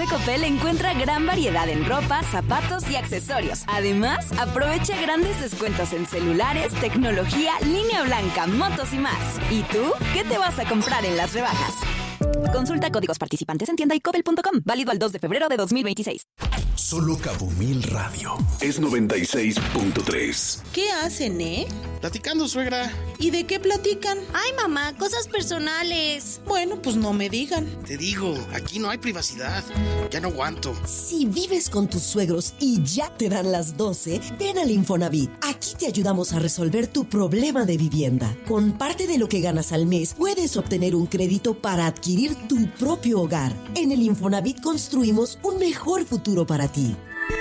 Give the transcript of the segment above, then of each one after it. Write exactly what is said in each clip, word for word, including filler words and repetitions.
de Coppel encuentra gran variedad en ropa, zapatos y accesorios. Además, aprovecha grandes descuentos en celulares, tecnología, línea blanca, motos y más. ¿Y tú? ¿Qué te vas a comprar en las rebajas? Consulta códigos participantes en tienda y coppel punto com. Válido al dos de febrero de dos mil veintiséis. Solo Cabo Mil Radio es noventa y seis punto tres. ¿Qué hacen, eh? Platicando, suegra. ¿Y de qué platican? Ay, mamá, cosas personales. Bueno, pues no me digan. Te digo, aquí no hay privacidad. Ya no aguanto. Si vives con tus suegros y ya te dan las doce, ven al Infonavit. Aquí te ayudamos a resolver tu problema de vivienda. Con parte de lo que ganas al mes, puedes obtener un crédito para adquirir tu propio hogar. En el Infonavit construimos un mejor futuro para ti.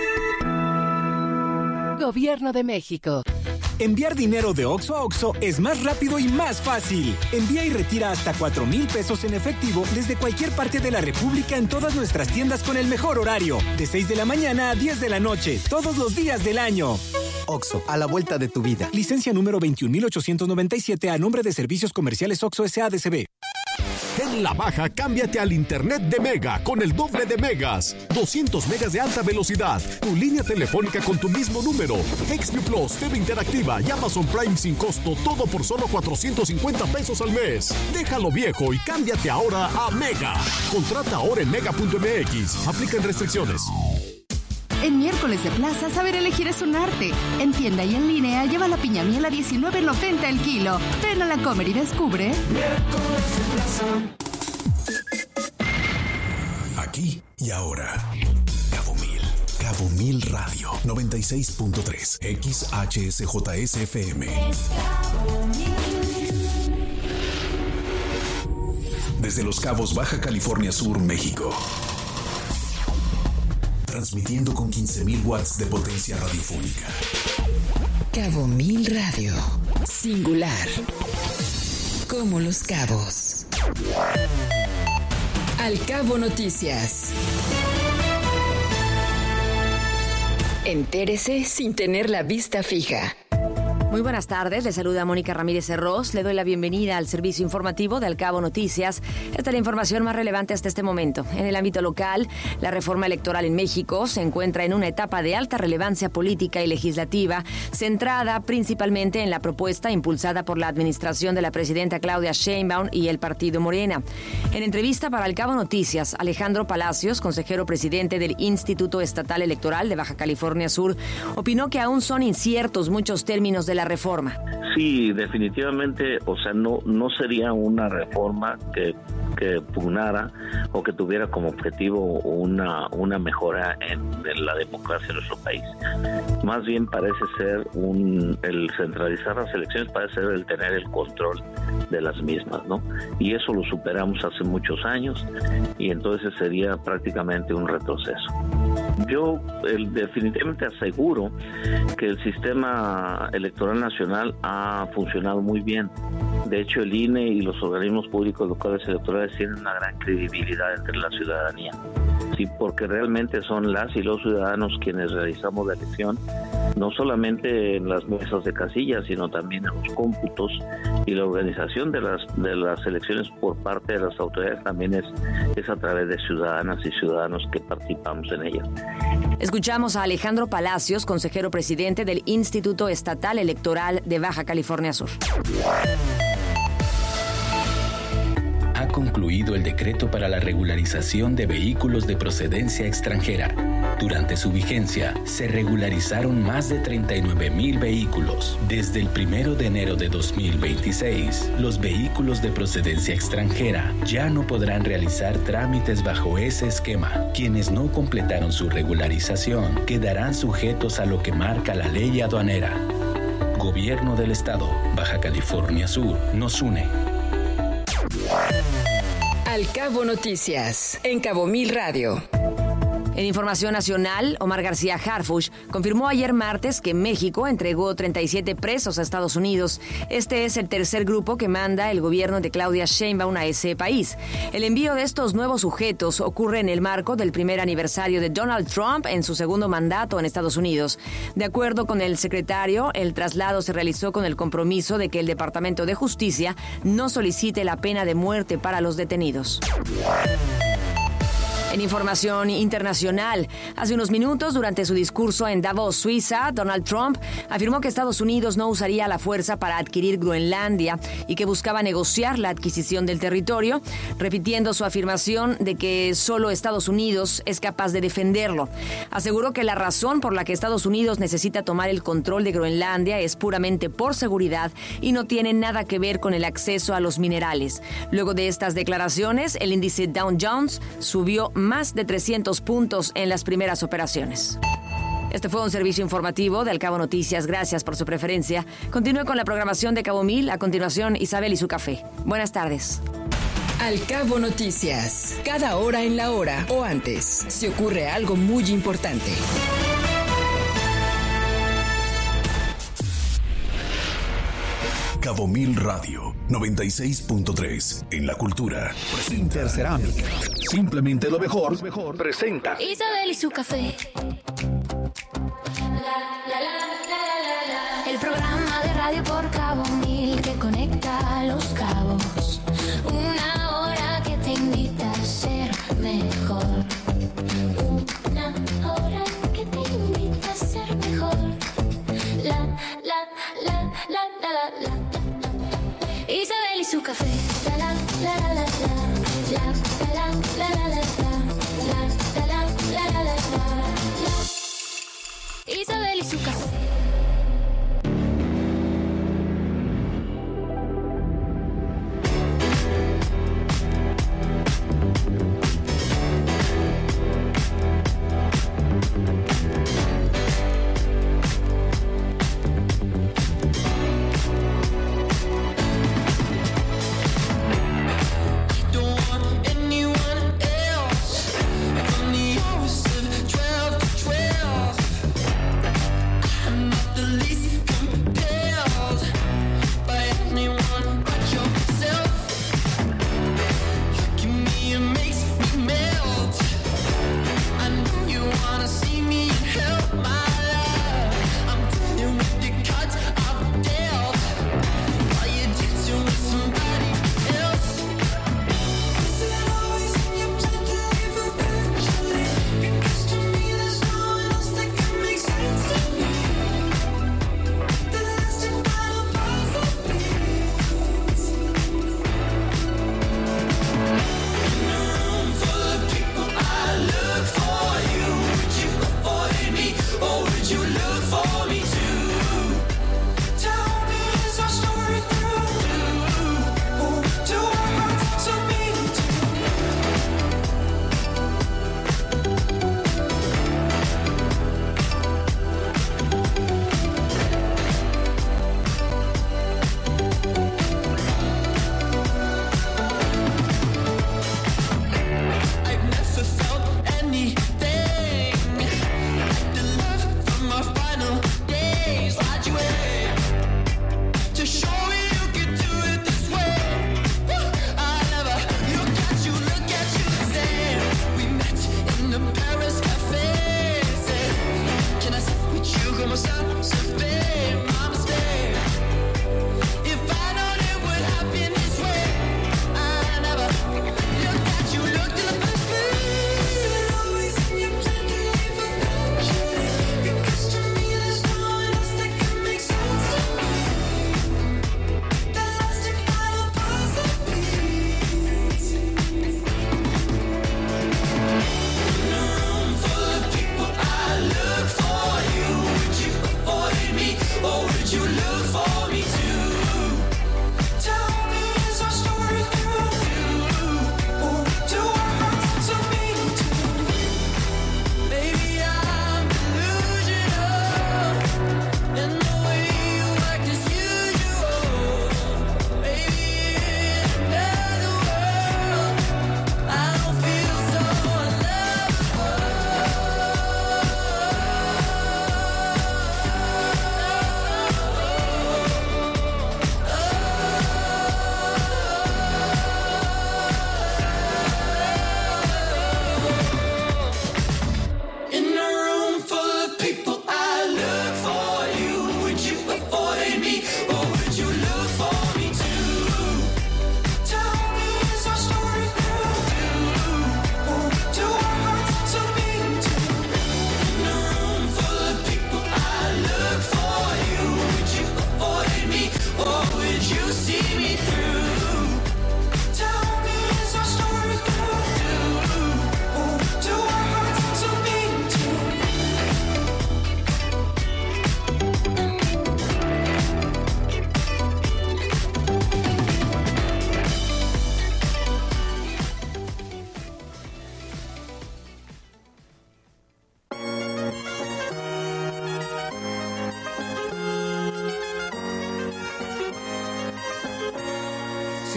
Gobierno de México. Enviar dinero de Oxxo a Oxxo es más rápido y más fácil. Envía y retira hasta cuatro mil pesos en efectivo desde cualquier parte de la República en todas nuestras tiendas con el mejor horario. De seis de la mañana a diez de la noche, todos los días del año. Oxxo, a la vuelta de tu vida. Licencia número veintiún mil ochocientos noventa y siete a nombre de Servicios Comerciales Oxxo S A D C B. En la baja, cámbiate al internet de Mega con el doble de megas. doscientos megas de alta velocidad. Tu línea telefónica con tu mismo número. X View Plus, T V interactiva y Amazon Prime sin costo. Todo por solo cuatrocientos cincuenta pesos al mes. Déjalo viejo y cámbiate ahora a Mega. Contrata ahora en mega punto m x. Aplican restricciones. En miércoles de plaza, saber elegir es un arte. En tienda y en línea, lleva la piña miel a diecinueve noventa el kilo. Ven a la Comer y descubre. Miércoles de plaza. Aquí y ahora. Cabo Mil. Cabo Mil Radio. noventa y seis punto tres. X H S J S F M. Desde Los Cabos, Baja California Sur, México. Transmitiendo con quince mil watts de potencia radiofónica. Cabo Mil Radio. Singular. Como Los Cabos. Al Cabo Noticias. Entérese sin tener la vista fija. Muy buenas tardes, le saluda Mónica Ramírez Herros, le doy la bienvenida al servicio informativo de Al Cabo Noticias. Esta es la información más relevante hasta este momento. En el ámbito local, la reforma electoral en México se encuentra en una etapa de alta relevancia política y legislativa, centrada principalmente en la propuesta impulsada por la administración de la presidenta Claudia Sheinbaum y el partido Morena. En entrevista para Al Cabo Noticias, Alejandro Palacios, consejero presidente del Instituto Estatal Electoral de Baja California Sur, opinó que aún son inciertos muchos términos de la reforma. Sí, definitivamente, o sea, no no sería una reforma que, que pugnara o que tuviera como objetivo una una mejora en, en la democracia de nuestro país. Más bien parece ser un el centralizar las elecciones, parece ser el tener el control de las mismas, ¿no? Y eso lo superamos hace muchos años y entonces sería prácticamente un retroceso. Yo el, definitivamente aseguro que el sistema electoral nacional ha funcionado muy bien. De hecho, el I N E y los organismos públicos locales electorales tienen una gran credibilidad entre la ciudadanía. Sí, porque realmente son las y los ciudadanos quienes realizamos la elección, no solamente en las mesas de casillas, sino también en los cómputos, y la organización de las de las elecciones por parte de las autoridades también es, es a través de ciudadanas y ciudadanos que participamos en ellas. Escuchamos a Alejandro Palacios, consejero presidente del Instituto Estatal Electoral de Baja California Sur. Ha concluido el decreto para la regularización de vehículos de procedencia extranjera. Durante su vigencia, se regularizaron más de treinta y nueve mil vehículos. Desde el primero de enero de dos mil veintiséis, los vehículos de procedencia extranjera ya no podrán realizar trámites bajo ese esquema. Quienes no completaron su regularización quedarán sujetos a lo que marca la ley aduanera. Gobierno del Estado, Baja California Sur, nos une. Al Cabo Noticias, en Cabo Mil Radio. En información nacional, Omar García Harfuch confirmó ayer martes que México entregó treinta y siete presos a Estados Unidos. Este es el tercer grupo que manda el gobierno de Claudia Sheinbaum a ese país. El envío de estos nuevos sujetos ocurre en el marco del primer aniversario de Donald Trump en su segundo mandato en Estados Unidos. De acuerdo con el secretario, el traslado se realizó con el compromiso de que el Departamento de Justicia no solicite la pena de muerte para los detenidos. En información internacional, hace unos minutos, durante su discurso en Davos, Suiza, Donald Trump afirmó que Estados Unidos no usaría la fuerza para adquirir Groenlandia y que buscaba negociar la adquisición del territorio, repitiendo su afirmación de que solo Estados Unidos es capaz de defenderlo. Aseguró que la razón por la que Estados Unidos necesita tomar el control de Groenlandia es puramente por seguridad y no tiene nada que ver con el acceso a los minerales. Luego de estas declaraciones, el índice Dow Jones subió más de trescientos puntos en las primeras operaciones. Este fue un servicio informativo de Al Cabo Noticias. Gracias por su preferencia. Continúe con la programación de Cabo Mil. A continuación, Isabel y su café. Buenas tardes. Al Cabo Noticias. Cada hora en la hora o antes, si ocurre algo muy importante. Cabo Mil Radio noventa y seis punto tres en la cultura. Intercerámica. Simplemente lo mejor. Presenta Isabel y su café. El programa de radio por Cabo Mil que conecta los cabos. Una hora que te invita a ser mejor. Una hora que te invita a ser mejor. La, la, la, la, la, la, la. Isabel y su café. La la la la la la la la la la la la la la la la la. Isabel y su café.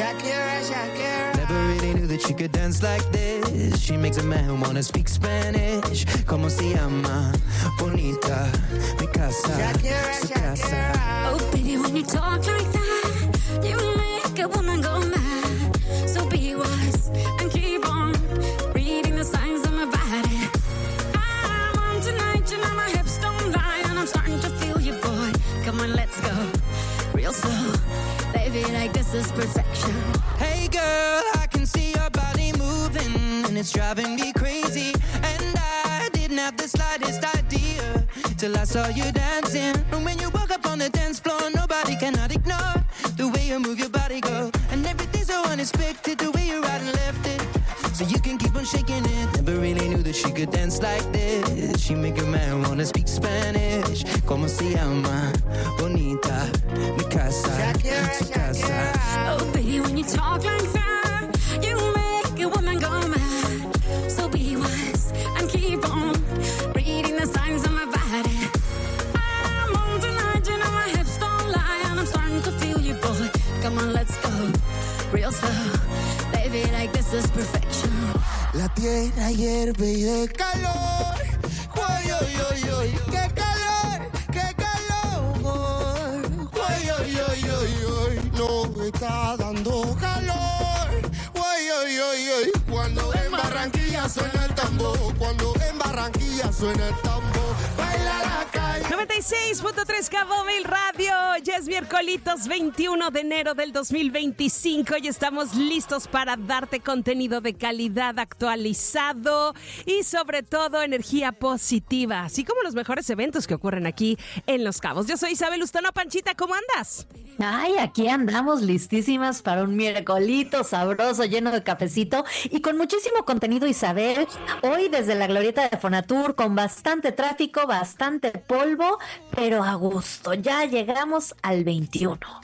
Shakira, Shakira. Never really knew that she could dance like this. She makes a man wanna speak Spanish. Como se llama? Bonita, mi casa, Shakira, su casa. Oh, baby, when you talk like that, you make a woman go mad. So be wise and keep on reading the signs of my body. I'm on tonight, you know my hips don't lie, and I'm starting to feel you, boy. Come on, let's go real slow. Baby, like this is perfection. Hey girl, I can see your body moving, and it's driving me crazy. And I didn't have the slightest idea till I saw you dancing. And when you walk up on the dance floor, nobody cannot ignore the way you move your body, girl. And everything's so unexpected, the way you right and left it. So you can keep on shaking it. Never really knew that she could dance like this. She make a man wanna speak Spanish. Como se llama? Bonita, mi casa, su casa. Oh, baby, when you talk like that, you make a woman go mad. So be wise and keep on reading the signs of my body. I'm on tonight, you know my hips don't lie, and I'm starting to feel you, boy. Come on, let's go real slow. Baby, like this is perfection. La tierra hierve y de calor. Uy, uy, uy, uy, qué calor, qué calor. Uy, uy, uy, uy, uy, no me está dando calor. Uy, uy, uy, uy, cuando en Barranquilla suena el tambor, cuando en Barranquilla suena el tambor, baila la calle. noventa y seis punto tres Cabo Mil Radio. Ya es miércoles veintiuno de enero del dos mil veinticinco y estamos listos para darte contenido de calidad actualizado y sobre todo energía positiva, así como los mejores eventos que ocurren aquí en Los Cabos. Yo soy Isabel Ustano. Panchita, ¿cómo andas? Ay, aquí andamos listísimas para un miércolito sabroso, lleno de cafecito y con muchísimo contenido, Isabel. Hoy desde la glorieta de Fonatur con bastante tráfico, bastante polvo, pero a gusto. Ya llegamos al veintiuno.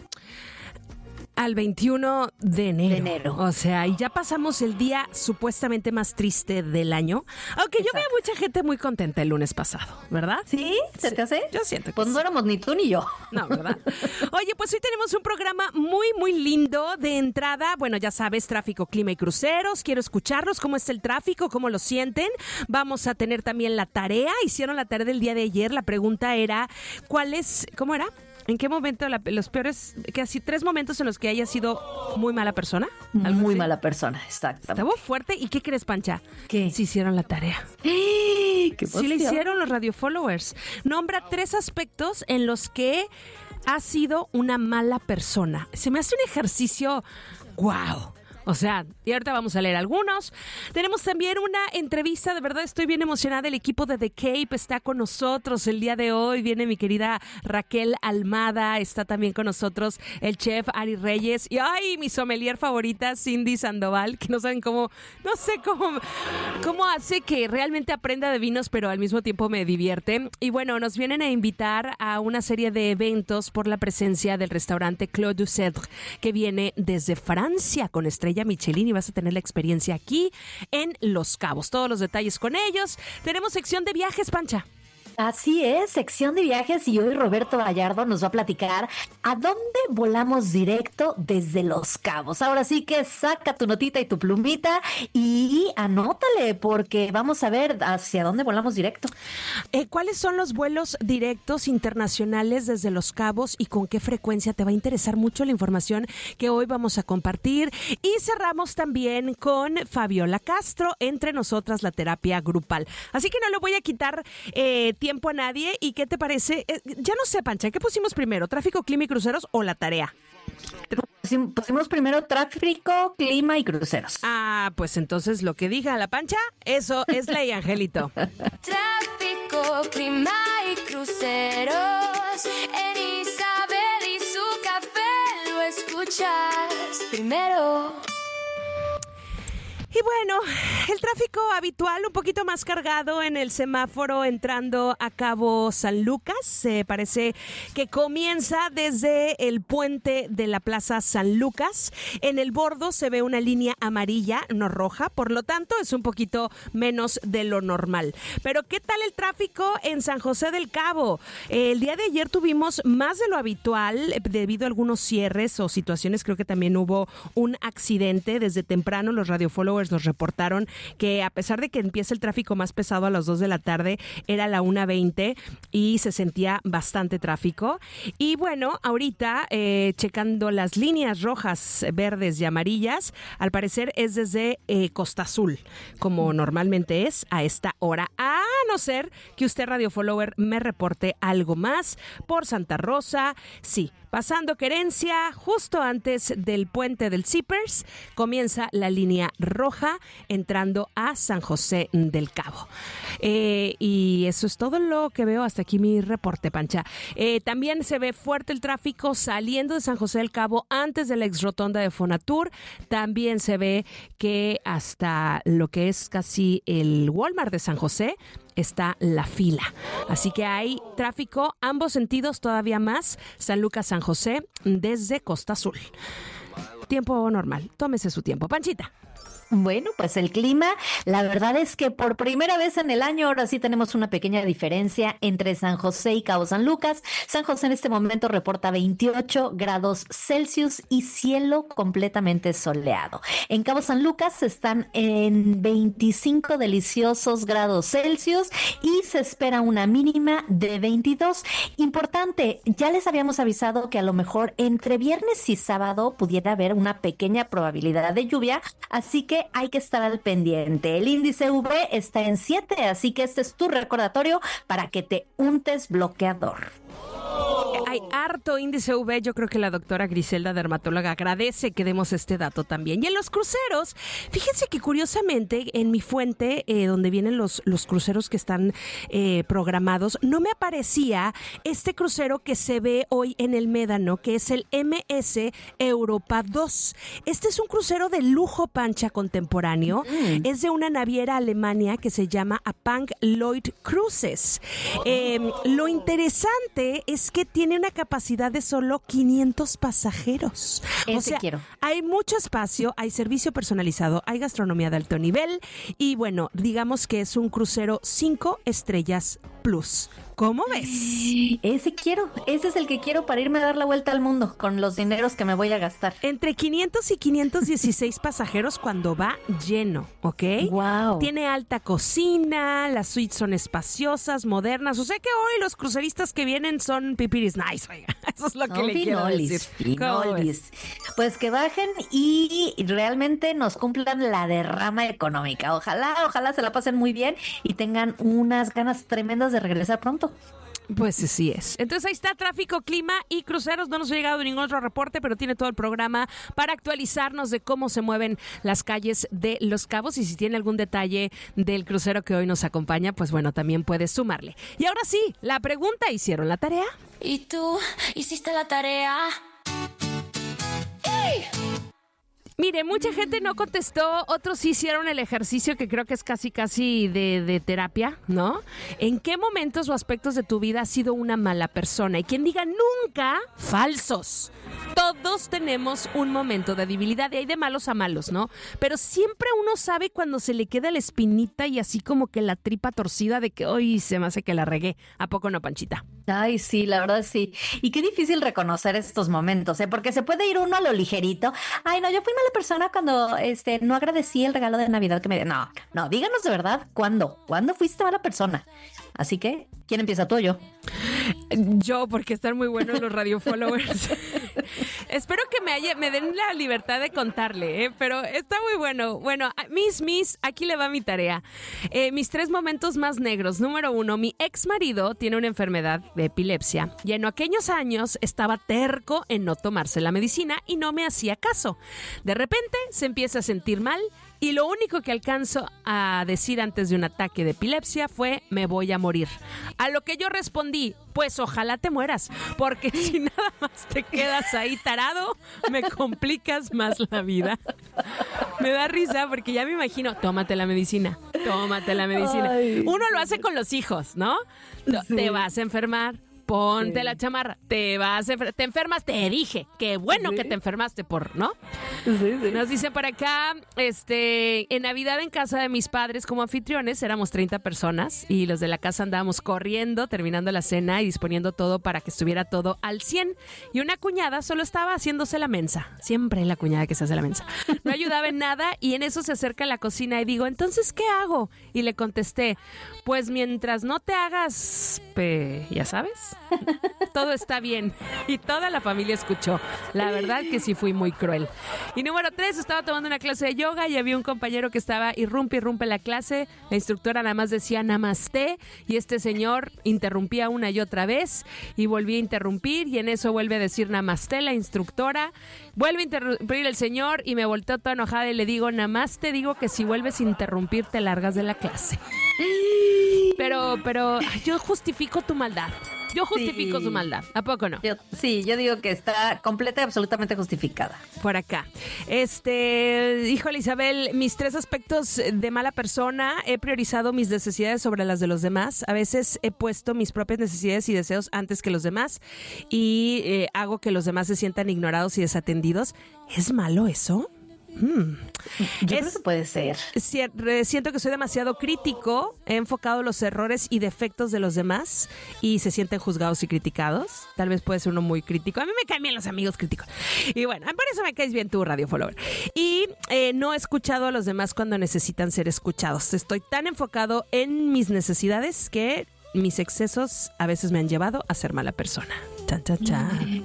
Al veintiuno de enero. De enero. O sea, y ya pasamos el día supuestamente más triste del año. Aunque Exacto. Yo veo mucha gente muy contenta el lunes pasado, ¿verdad? ¿Sí? ¿Se te hace? Yo siento que Pues sí. no éramos ni tú ni yo. No, ¿verdad? Oye, pues hoy tenemos un programa muy, muy lindo. De entrada, bueno, ya sabes, tráfico, clima y cruceros. Quiero escucharlos. ¿Cómo está el tráfico? ¿Cómo lo sienten? Vamos a tener también la tarea. Hicieron la tarea del día de ayer. La pregunta era, ¿cuál es? ¿Cómo era? ¿En qué momento la, los peores, que así tres momentos en los que haya sido muy mala persona? Muy así? mala persona, exacto. Estuvo fuerte. ¿Y qué crees, Pancha? ¿Qué? Sí hicieron la tarea. ¡Qué sí le hicieron los radio followers. Nombra tres aspectos en los que ha sido una mala persona. Se me hace un ejercicio, wow. O sea, y ahorita vamos a leer algunos. Tenemos también una entrevista, de verdad estoy bien emocionada. El equipo de The Cape está con nosotros el día de hoy. Viene mi querida Raquel Almada, está también con nosotros el chef Ari Reyes. Y ay, mi sommelier favorita, Cindy Sandoval, que no saben cómo, no sé cómo, cómo hace que realmente aprenda de vinos, pero al mismo tiempo me divierte. Y bueno, nos vienen a invitar a una serie de eventos por la presencia del restaurante Clos du Cèdre, que viene desde Francia con estrella Michelin, y vas a tener la experiencia aquí en Los Cabos. Todos los detalles con ellos. Tenemos sección de viajes, Pancha. Así es, sección de viajes, y hoy Roberto Gallardo nos va a platicar a dónde volamos directo desde Los Cabos. Ahora sí que saca tu notita y tu plumita y anótale, porque vamos a ver hacia dónde volamos directo. Eh, ¿Cuáles son los vuelos directos internacionales desde Los Cabos y con qué frecuencia? Te va a interesar mucho la información que hoy vamos a compartir. Y cerramos también con Fabiola Castro, entre nosotras la terapia grupal. Así que no le voy a quitar eh, tiempo a nadie. ¿Y qué te parece? Eh, ya no sé, Pancha, ¿qué pusimos primero? ¿Tráfico, clima y cruceros o la tarea? Pusimos primero tráfico, clima y cruceros. Ah, pues entonces lo que diga la Pancha, eso es ley, Angelito. Tráfico, clima y cruceros. En Isabel y su café lo escuchas primero. Y bueno, el tráfico habitual un poquito más cargado en el semáforo entrando a Cabo San Lucas. Se eh, parece que comienza desde el puente de la Plaza San Lucas. En el bordo se ve una línea amarilla, no roja, por lo tanto es un poquito menos de lo normal. Pero ¿qué tal el tráfico en San José del Cabo? Eh, el día de ayer tuvimos más de lo habitual eh, debido a algunos cierres o situaciones. Creo que también hubo un accidente desde temprano. Los radio followers nos reportaron que a pesar de que empieza el tráfico más pesado a las dos de la tarde, era la una veinte y se sentía bastante tráfico. Y bueno, ahorita eh, checando las líneas rojas, verdes y amarillas, al parecer es desde eh, Costa Azul, como normalmente es a esta hora, a no ser que usted radio follower me reporte algo más por Santa Rosa. Sí, pasando Querencia, justo antes del puente del Zippers, comienza la línea roja entrando a San José del Cabo. Eh, y eso es todo lo que veo hasta aquí mi reporte, Pancha. Eh, también se ve fuerte el tráfico saliendo de San José del Cabo antes de la ex rotonda de Fonatur. También se ve que hasta lo que es casi el Walmart de San José está la fila. Así que hay tráfico ambos sentidos todavía más. San Lucas, San José, desde Costa Azul. Tiempo normal. Tómese su tiempo. Panchita. Bueno, pues el clima, la verdad es que por primera vez en el año ahora sí tenemos una pequeña diferencia entre San José y Cabo San Lucas. San José en este momento reporta veintiocho grados Celsius y cielo completamente soleado. En Cabo San Lucas están en veinticinco deliciosos grados Celsius y se espera una mínima de veintidós. Importante, ya les habíamos avisado que a lo mejor entre viernes y sábado pudiera haber una pequeña probabilidad de lluvia, así que hay que estar al pendiente. El índice U V está en siete, así que este es tu recordatorio para que te untes bloqueador. Hay harto índice U V. Yo creo que la doctora Griselda, dermatóloga, agradece que demos este dato también. Y en los cruceros, fíjense que curiosamente en mi fuente, eh, donde vienen los, los cruceros que están eh, programados, no me aparecía este crucero que se ve hoy en el Médano, que es el M S Europa dos. Este es un crucero de lujo, Pancha, contemporáneo. Mm. Es de una naviera alemana que se llama Hapag Lloyd Cruises. Eh, lo interesante es que tiene una capacidad de solo quinientos pasajeros. Ese o sea, quiero. Hay mucho espacio, hay servicio personalizado, hay gastronomía de alto nivel y bueno, digamos que es un crucero cinco estrellas plus. ¿Cómo ves? Ese quiero, ese es el que quiero para irme a dar la vuelta al mundo con los dineros que me voy a gastar. Entre quinientos y quinientos dieciséis pasajeros cuando va lleno, ¿ok? Wow. Tiene alta cocina, las suites son espaciosas, modernas, o sea que hoy los cruceristas que vienen son pipiris nice, oiga. Eso es lo que no, le quiero decir. Pinolis. Pues que bajen y realmente nos cumplan la derrama económica. Ojalá, ojalá se la pasen muy bien y tengan unas ganas tremendas de regresar pronto. Pues sí es. Entonces ahí está tráfico, clima y cruceros. No nos ha llegado ningún otro reporte, pero tiene todo el programa para actualizarnos de cómo se mueven las calles de Los Cabos. Y si tiene algún detalle del crucero que hoy nos acompaña, pues bueno, también puedes sumarle. Y ahora sí, la pregunta, ¿hicieron la tarea? ¿Y tú hiciste la tarea? ¡Ey! Mire, mucha gente no contestó, otros sí hicieron el ejercicio que creo que es casi casi de, de terapia, ¿no? ¿En qué momentos o aspectos de tu vida has sido una mala persona? Y quien diga nunca, falsos. Todos tenemos un momento de debilidad y hay de malos a malos, ¿no? Pero siempre uno sabe cuando se le queda la espinita y así como que la tripa torcida de que hoy se me hace que la regué. ¿A poco no, Panchita? Ay, sí, la verdad sí. Y qué difícil reconocer estos momentos, ¿eh? Porque se puede ir uno a lo ligerito. Ay, no, yo fui mala persona cuando este no agradecí el regalo de Navidad que me dio. No, no, díganos de verdad, ¿cuándo? ¿Cuándo fuiste mala persona? Así que, ¿quién empieza, tú o yo? Yo, porque están muy buenos los radio followers. Espero que me, haya, me den la libertad de contarle, ¿eh? Pero está muy bueno. Bueno, Miss, Miss, aquí le va mi tarea. Eh, mis tres momentos más negros. Número uno, mi ex marido tiene una enfermedad de epilepsia y en aquellos años estaba terco en no tomarse la medicina y no me hacía caso. De repente se empieza a sentir mal y lo único que alcanzo a decir antes de un ataque de epilepsia fue me voy a morir. A lo que yo respondí, pues ojalá te mueras, porque si nada más te quedas ahí tarado, me complicas más la vida. Me da risa porque ya me imagino, tómate la medicina, tómate la medicina. Ay. Uno lo hace con los hijos, ¿no? Sí. Te vas a enfermar. Ponte sí. la chamarra, te vas, a enfer- te enfermas, te dije, qué bueno sí. que te enfermaste por, ¿no? Sí, sí. Nos dice por acá, este, en Navidad en casa de mis padres como anfitriones éramos treinta personas y los de la casa andábamos corriendo, terminando la cena y disponiendo todo para que estuviera todo al cien. Y una cuñada solo estaba haciéndose la mensa, siempre la cuñada que se hace la mensa. No ayudaba en nada y en eso se acerca a la cocina y digo, ¿entonces qué hago? Y le contesté, pues mientras no te hagas, pe, ya sabes, todo está bien. Y toda la familia escuchó. La verdad que sí fui muy cruel. Y número tres, estaba tomando una clase de yoga y había un compañero que estaba irrumpe, irrumpe la clase. La instructora nada más decía namaste y este señor interrumpía una y otra vez y volvía a interrumpir y en eso vuelve a decir namaste la instructora. Vuelve a interrumpir el señor y me volteó toda enojada y le digo, namaste, digo que si vuelves a interrumpir te largas de la clase. Pero, pero yo justifico tu maldad. Yo justifico sí. su maldad. ¿A poco no? Yo, sí, yo digo que está completa y absolutamente justificada. Por acá. Este, híjole, Isabel, mis tres aspectos de mala persona. He priorizado mis necesidades sobre las de los demás. A veces he puesto mis propias necesidades y deseos antes que los demás. Y eh, hago que los demás se sientan ignorados y desatendidos. ¿Es malo eso? Hmm. Yo es, creo que puede ser. Siento que soy demasiado crítico, he enfocado los errores y defectos de los demás y se sienten juzgados y criticados. Tal vez puede ser uno muy crítico. A mí me caen bien los amigos críticos. Y bueno, por eso me caes bien tú, Radio Follower. Y eh, no he escuchado a los demás cuando necesitan ser escuchados. Estoy tan enfocado en mis necesidades que mis excesos a veces me han llevado a ser mala persona. Chan, chan, chan.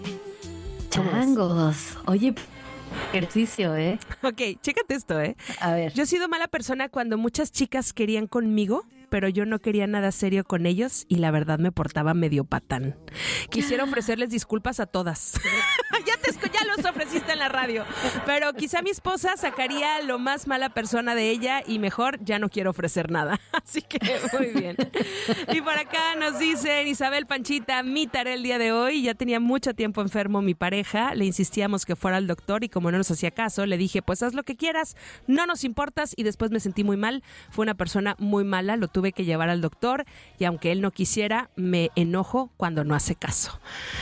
Changos. Oye, ejercicio, ¿eh? Ok, chécate esto, ¿eh? A ver. Yo he sido mala persona cuando muchas chicas querían conmigo, pero yo no quería nada serio con ellos y la verdad me portaba medio patán. Quisiera ofrecerles disculpas a todas. ya, te, ya los ofreciste en la radio. Pero quizá mi esposa sacaría lo más mala persona de ella y mejor ya no quiero ofrecer nada. Así que muy bien. Y por acá nos dicen, Isabel Panchita, mi tarea el día de hoy. Ya tenía mucho tiempo enfermo mi pareja. Le insistíamos que fuera al doctor y como no nos hacía caso, le dije, pues haz lo que quieras, no nos importas. Y después me sentí muy mal. Fue una persona muy mala, lo tuve que llevar al doctor y aunque él no quisiera, me enojo cuando no hace caso.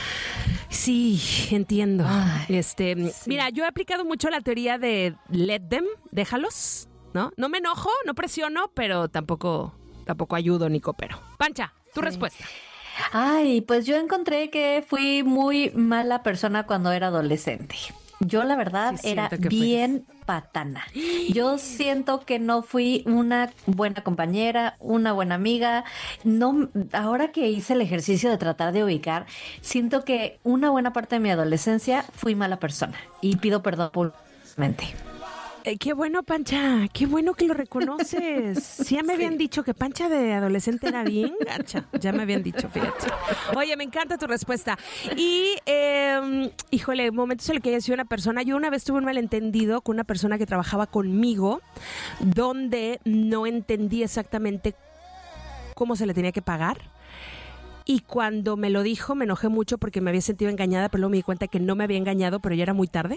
Sí, entiendo. Ay, este, sí. Mira, yo he aplicado mucho la teoría de let them, déjalos, ¿no? No me enojo, no presiono, pero tampoco, tampoco ayudo ni coopero. Pancha, tu sí. respuesta. Ay, pues yo encontré que fui muy mala persona cuando era adolescente. Yo la verdad sí, era bien fue. patana. Yo siento que no fui una buena compañera, una buena amiga. No, ahora que hice el ejercicio de tratar de ubicar, siento que una buena parte de mi adolescencia fui mala persona y pido perdón públicamente. Eh, qué bueno, Pancha, qué bueno que lo reconoces. Sí, ya me habían sí. dicho que Pancha de adolescente era bien gacha. Ya me habían dicho, fíjate. Oye, me encanta tu respuesta. Y, eh, híjole, momentos en los que haya sido una persona. Yo una vez tuve un malentendido con una persona que trabajaba conmigo, donde no entendí exactamente cómo se le tenía que pagar. Y cuando me lo dijo, me enojé mucho porque me había sentido engañada, pero luego me di cuenta que no me había engañado, pero ya era muy tarde.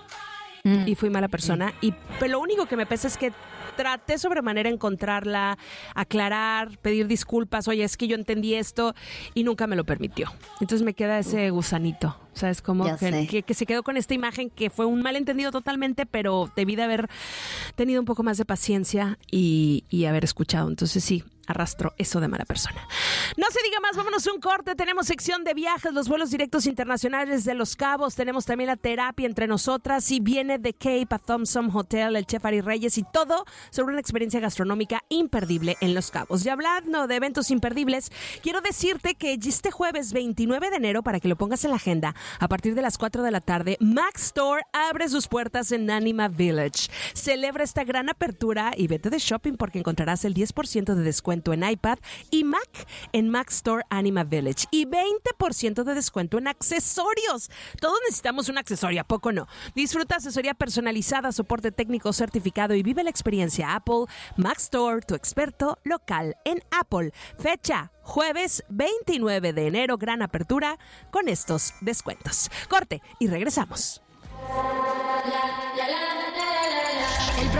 Mm. Y fui mala persona. Y pero lo único que me pesa es que traté sobremanera encontrarla, aclarar, pedir disculpas. Oye, es que yo entendí esto y nunca me lo permitió. Entonces me queda ese gusanito. O sea, es como que, que, que se quedó con esta imagen que fue un malentendido totalmente, pero debí de haber tenido un poco más de paciencia y, y haber escuchado. Entonces sí, arrastro eso de mala persona. No se diga más, vámonos a un corte. Tenemos sección de viajes, los vuelos directos internacionales de Los Cabos. Tenemos también la terapia entre nosotras y viene The Cape, a Thompson Hotel, el chef Ari Reyes y todo sobre una experiencia gastronómica imperdible en Los Cabos. Y hablando de eventos imperdibles, quiero decirte que este jueves veintinueve de enero, para que lo pongas en la agenda, a partir de las cuatro de la tarde, Mac Store abre sus puertas en Anima Village. Celebra esta gran apertura y vete de shopping porque encontrarás el diez por ciento de descuento en iPad y Mac en Mac Store Anima Village y veinte por ciento de descuento en accesorios. Todos necesitamos un accesorio, ¿a poco no? Disfruta asesoría personalizada, soporte técnico certificado y vive la experiencia Apple. Mac Store, tu experto local en Apple. Fecha jueves veintinueve de enero, gran apertura con estos descuentos. Corte y regresamos. El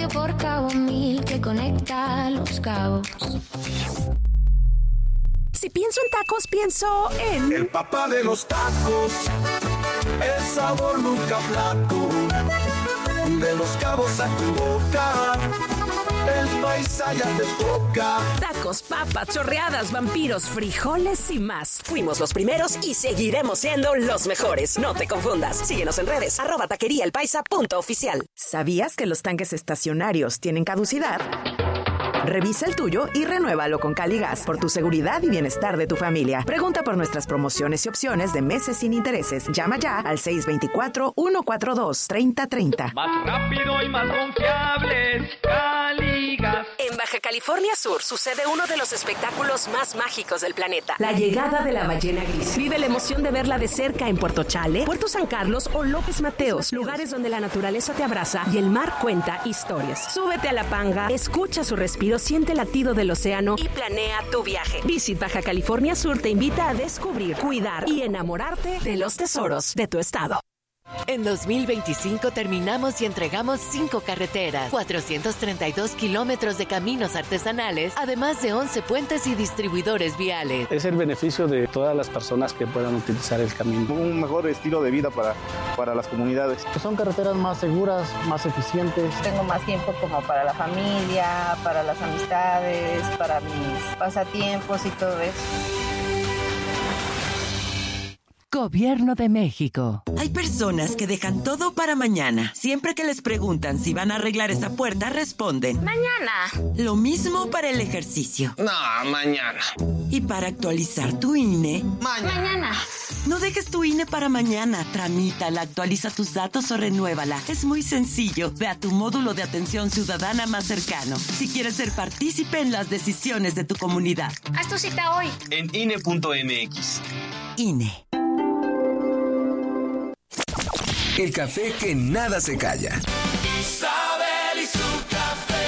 Radio por Cabo Mil que conecta Los Cabos. Si pienso en tacos, pienso en... El papá de los tacos, el sabor nunca flaco, de Los Cabos a tu boca, el paisa ya te toca. Tacos, papas, chorreadas, vampiros, frijoles y más. Fuimos los primeros y seguiremos siendo los mejores. No te confundas. Síguenos en redes, arroba taquería el paisa punto oficial. ¿Sabías que los tanques estacionarios tienen caducidad? Revisa el tuyo y renuévalo con Caligas por tu seguridad y bienestar de tu familia. Pregunta por nuestras promociones y opciones de meses sin intereses. Llama ya al seis dos cuatro, uno cuatro dos, tres cero tres cero. Más rápido y más confiables, Caligas. En Baja California Sur sucede uno de los espectáculos más mágicos del planeta. La llegada de la ballena gris. Vive la emoción de verla de cerca en Puerto Chale, Puerto San Carlos o López Mateos. Lugares donde la naturaleza te abraza y el mar cuenta historias. Súbete a la panga, escucha su respiro, siente el latido del océano y planea tu viaje. Visit Baja California Sur te invita a descubrir, cuidar y enamorarte de los tesoros de tu estado. En dos mil veinticinco terminamos y entregamos cinco carreteras, cuatrocientos treinta y dos kilómetros de caminos artesanales, además de once puentes y distribuidores viales. Es el beneficio de todas las personas que puedan utilizar el camino. Un mejor estilo de vida para, para las comunidades. Son carreteras más seguras, más eficientes. Tengo más tiempo como para la familia, para las amistades, para mis pasatiempos y todo eso. Gobierno de México. Hay personas que dejan todo para mañana. Siempre que les preguntan si van a arreglar esa puerta, responden mañana. Lo mismo para el ejercicio. No, mañana. Y para actualizar tu I N E, mañana. mañana. No dejes tu I N E para mañana. Tramítala, actualiza tus datos o renuévala. Es muy sencillo. Ve a tu módulo de atención ciudadana más cercano. Si quieres ser partícipe en las decisiones de tu comunidad. Haz tu cita hoy. En I N E punto M X. I N E. El café que nada se calla. Isabel y su café.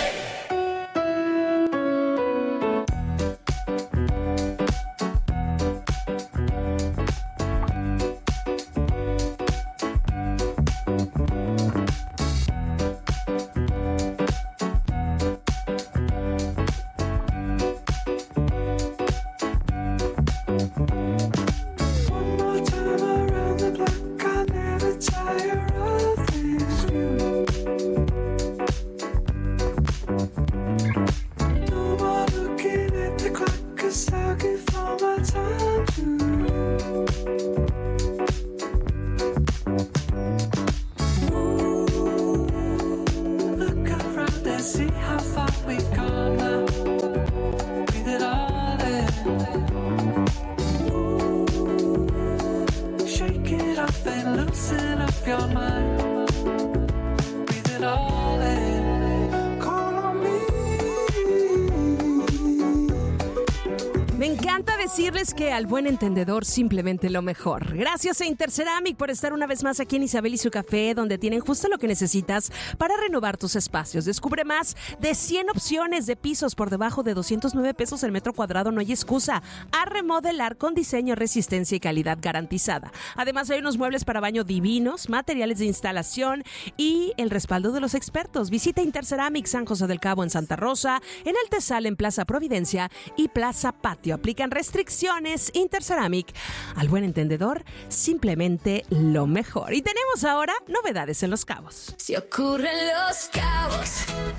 Decirles que al buen entendedor simplemente lo mejor. Gracias a Interceramic por estar una vez más aquí en Isabel y su café, donde tienen justo lo que necesitas para renovar tus espacios. Descubre más de cien opciones de pisos por debajo de doscientos nueve pesos el metro cuadrado. No hay excusa. A remodelar con diseño, resistencia y calidad garantizada. Además hay unos muebles para baño divinos, materiales de instalación y el respaldo de los expertos. Visita Interceramic San José del Cabo en Santa Rosa, en El Tesal en Plaza Providencia y Plaza Patio. Aplican restricciones. Interceramic, al buen entendedor, simplemente lo mejor. Y tenemos ahora novedades en Los Cabos. Si ocurre en Los Cabos,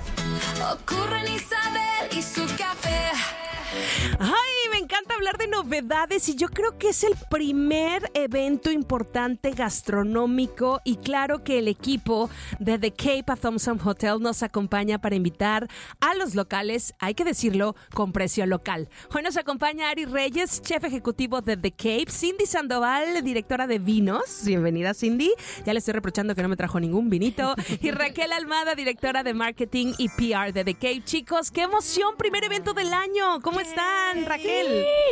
ocurre en Isabel y su café. Ay, me encanta hablar de novedades y yo creo que es el primer evento importante gastronómico y claro que el equipo de The Cape a Thompson Hotel nos acompaña para invitar a los locales, hay que decirlo, con precio local. Hoy nos acompaña Ari Reyes, chef ejecutivo de The Cape, Cindy Sandoval, directora de vinos. Bienvenida, Cindy. Ya le estoy reprochando que no me trajo ningún vinito. Y Raquel Almada, directora de marketing y P R de The Cape. Chicos, qué emoción, primer evento del año. ¿Cómo están, Raquel? Sí,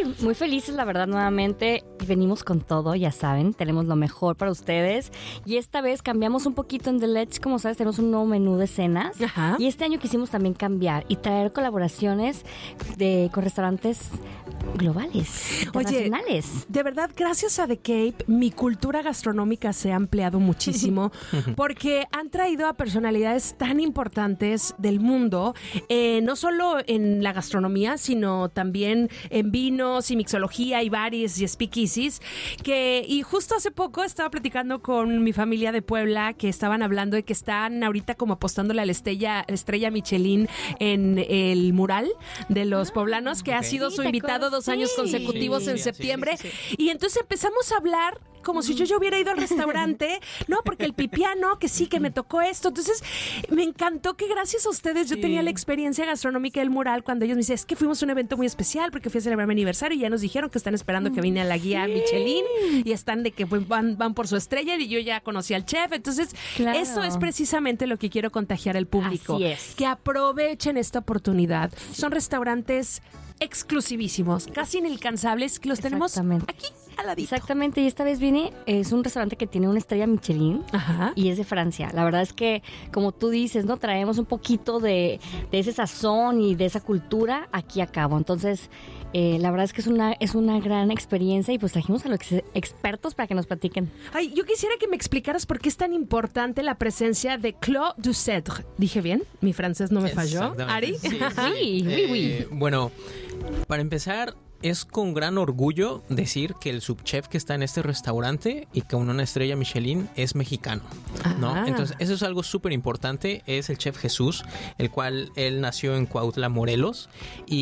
Muy felices, la verdad, nuevamente. Venimos con todo, ya saben, tenemos lo mejor para ustedes. Y esta vez cambiamos un poquito en The Ledge, como sabes, tenemos un nuevo menú de cenas. Ajá. Y este año quisimos también cambiar y traer colaboraciones de, con restaurantes globales, internacionales. Oye, de verdad, gracias a The Cape, mi cultura gastronómica se ha ampliado muchísimo porque han traído a personalidades tan importantes del mundo, eh, no solo en la gastronomía, sino también en vinos y mixología y bares y speakeasies, que, y justo hace poco estaba platicando con mi familia de Puebla, que estaban hablando de que están ahorita como apostándole a la estrella, estrella Michelin en el mural de los poblanos, que okay. ha sido sí, su invitado dos años consecutivos sí, en sí, septiembre. Sí, sí, sí. Y entonces empezamos a hablar como si yo ya hubiera ido al restaurante, no, porque el pipiano, que sí, que me tocó esto. Entonces, me encantó que gracias a ustedes yo sí. tenía la experiencia gastronómica del mural cuando ellos me dicen, es que fuimos a un evento muy especial porque fui a celebrar mi aniversario y ya nos dijeron que están esperando que vine a la guía sí. Michelin y están de que van, van por su estrella y yo ya conocí al chef. Entonces, claro. eso es precisamente lo que quiero contagiar al público. Así es. Que aprovechen esta oportunidad. Sí. Son restaurantes exclusivísimos, casi inalcanzables, que los tenemos aquí al ladito. Exactamente, y esta vez vine, es un restaurante que tiene una estrella Michelin. Ajá. Y es de Francia. La verdad es que, como tú dices, ¿no? Traemos un poquito de, de ese sazón y de esa cultura aquí a cabo. Entonces, eh, la verdad es que es una, es una gran experiencia y pues trajimos a los ex- expertos para que nos platiquen. Ay, yo quisiera que me explicaras por qué es tan importante la presencia de Clos du Cèdre. ¿Dije bien? ¿Mi francés no me falló? ¿Ari? Sí, sí, oui, oui. Eh, bueno, para empezar, es con gran orgullo decir que el subchef que está en este restaurante y con una estrella Michelin es mexicano, ¿no? Ah. Entonces, eso es algo súper importante. Es el chef Jesús, el cual él nació en Cuautla, Morelos,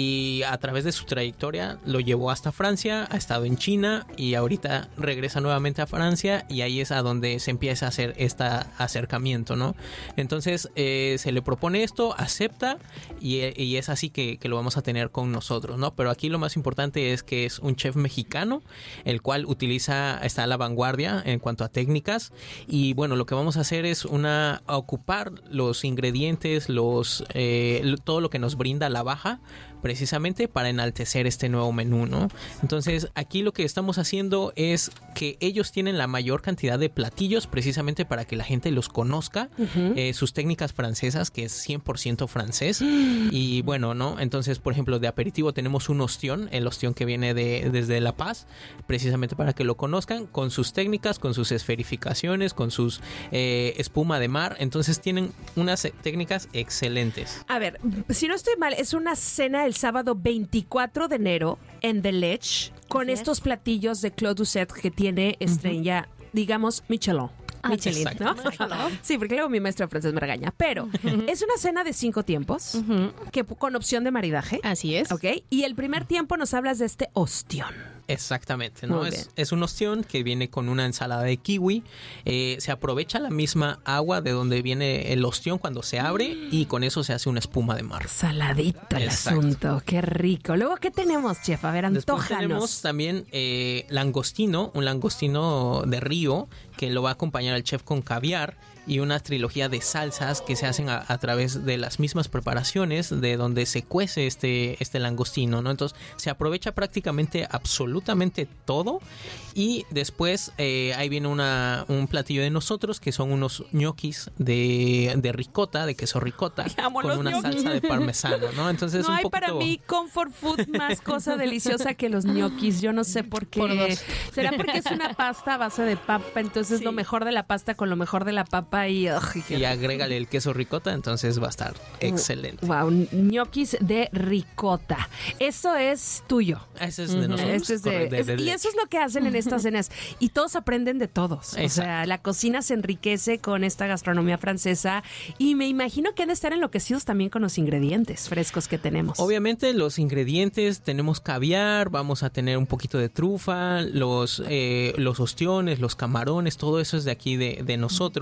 y a través de su trayectoria lo llevó hasta Francia, ha estado en China y ahorita regresa nuevamente a Francia y ahí es a donde se empieza a hacer este acercamiento, ¿no? Entonces, eh, se le propone esto, acepta y, y es así que, que lo vamos a tener con nosotros, ¿no? Pero aquí lo más importante es que es un chef mexicano, el cual utiliza, está a la vanguardia en cuanto a técnicas y bueno, lo que vamos a hacer es una a ocupar los ingredientes, los eh, todo lo que nos brinda la baja precisamente para enaltecer este nuevo menú, ¿no? Entonces, aquí lo que estamos haciendo es que ellos tienen la mayor cantidad de platillos precisamente para que la gente los conozca, uh-huh. eh, sus técnicas francesas, que es cien por ciento francés, uh-huh. y bueno, ¿no? Entonces, por ejemplo, de aperitivo tenemos un ostión, el ostión que viene de, desde La Paz, precisamente para que lo conozcan, con sus técnicas, con sus esferificaciones, con sus eh, espuma de mar, entonces tienen unas técnicas excelentes. A ver, si no estoy mal, es una cena el sábado veinticuatro de enero en The Ledge con ¿Así estos es? platillos de Clos du Cèdre que tiene estrella, uh-huh. digamos, Michelin. Ah, Michelin, ¿no? Sí, porque luego mi maestro francés me regaña. Pero uh-huh. es una cena de cinco tiempos uh-huh. que con opción de maridaje. Así es. Ok. Y el primer tiempo nos hablas de este ostión. Exactamente, ¿no? Es, es un ostión que viene con una ensalada de kiwi. Eh, se aprovecha la misma agua de donde viene el ostión cuando se abre mm. y con eso se hace una espuma de mar. Saladito el Exacto. asunto, qué rico. Luego, ¿qué tenemos, chef? A ver, antójanos. Después tenemos también eh, langostino, un langostino de río que lo va a acompañar el chef con caviar y una trilogía de salsas que se hacen a, a través de las mismas preparaciones de donde se cuece este, este langostino, ¿no? Entonces se aprovecha prácticamente absolutamente todo y después eh, ahí viene una, un platillo de nosotros que son unos ñoquis de, de ricota, de queso ricota, con una ñoquis. salsa de parmesano, ¿no? Entonces no un hay poquito... para mí comfort food más cosa deliciosa que los ñoquis, yo no sé por qué. Por ¿Será porque es una pasta a base de papa? Entonces sí. lo mejor de la pasta con lo mejor de la papa y, ugh, y agrégale el queso ricota, entonces va a estar excelente. Wow, ñoquis de ricota. Eso es tuyo. Eso es de uh-huh. nosotros. Eso es de, de, de, de, y eso es lo que hacen en estas cenas. Y todos aprenden de todos. Exacto. O sea, la cocina se enriquece con esta gastronomía francesa y me imagino que han de estar enloquecidos también con los ingredientes frescos que tenemos. Obviamente los ingredientes, tenemos caviar, vamos a tener un poquito de trufa, los, eh, los ostiones, los camarones, todo eso es de aquí de, de nosotros y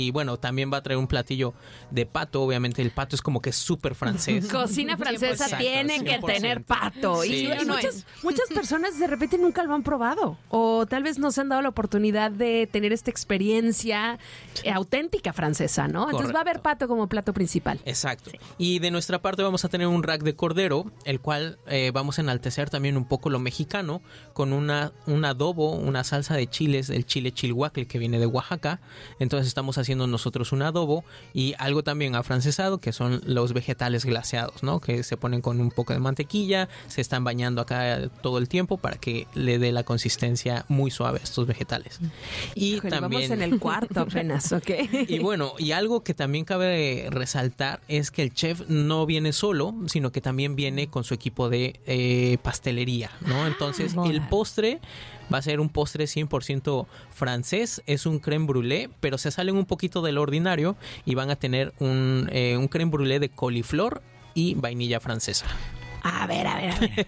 Y bueno, también va a traer un platillo de pato. Obviamente el pato es como que súper francés. Cocina francesa Exacto, tiene cien que por ciento. tener pato. Sí. Y, y No muchas, es. muchas personas de repente nunca lo han probado. O tal vez no se han dado la oportunidad de tener esta experiencia eh, auténtica francesa, ¿no? Entonces Correcto. va a haber pato como plato principal. Exacto. Y de nuestra parte vamos a tener un rack de cordero, el cual eh, vamos a enaltecer también un poco lo mexicano con una un adobo, una salsa de chiles, el chile chilhuacle que viene de Oaxaca. Entonces estamos haciendo nosotros un adobo y algo también afrancesado que son los vegetales glaseados, ¿no? Que se ponen con un poco de mantequilla, se están bañando acá todo el tiempo para que le dé la consistencia muy suave a estos vegetales. Y Híjole, también vamos en el cuarto apenas, ¿ok? Y bueno, y algo que también cabe resaltar es que el chef no viene solo, sino que también viene con su equipo de eh, pastelería, ¿no? Entonces, Ah, el postre va a ser un postre cien por ciento francés, es un crème brûlée, pero se salen un poquito del ordinario y van a tener un, eh, un crème brûlée de coliflor y vainilla francesa. A ver, a ver, a ver.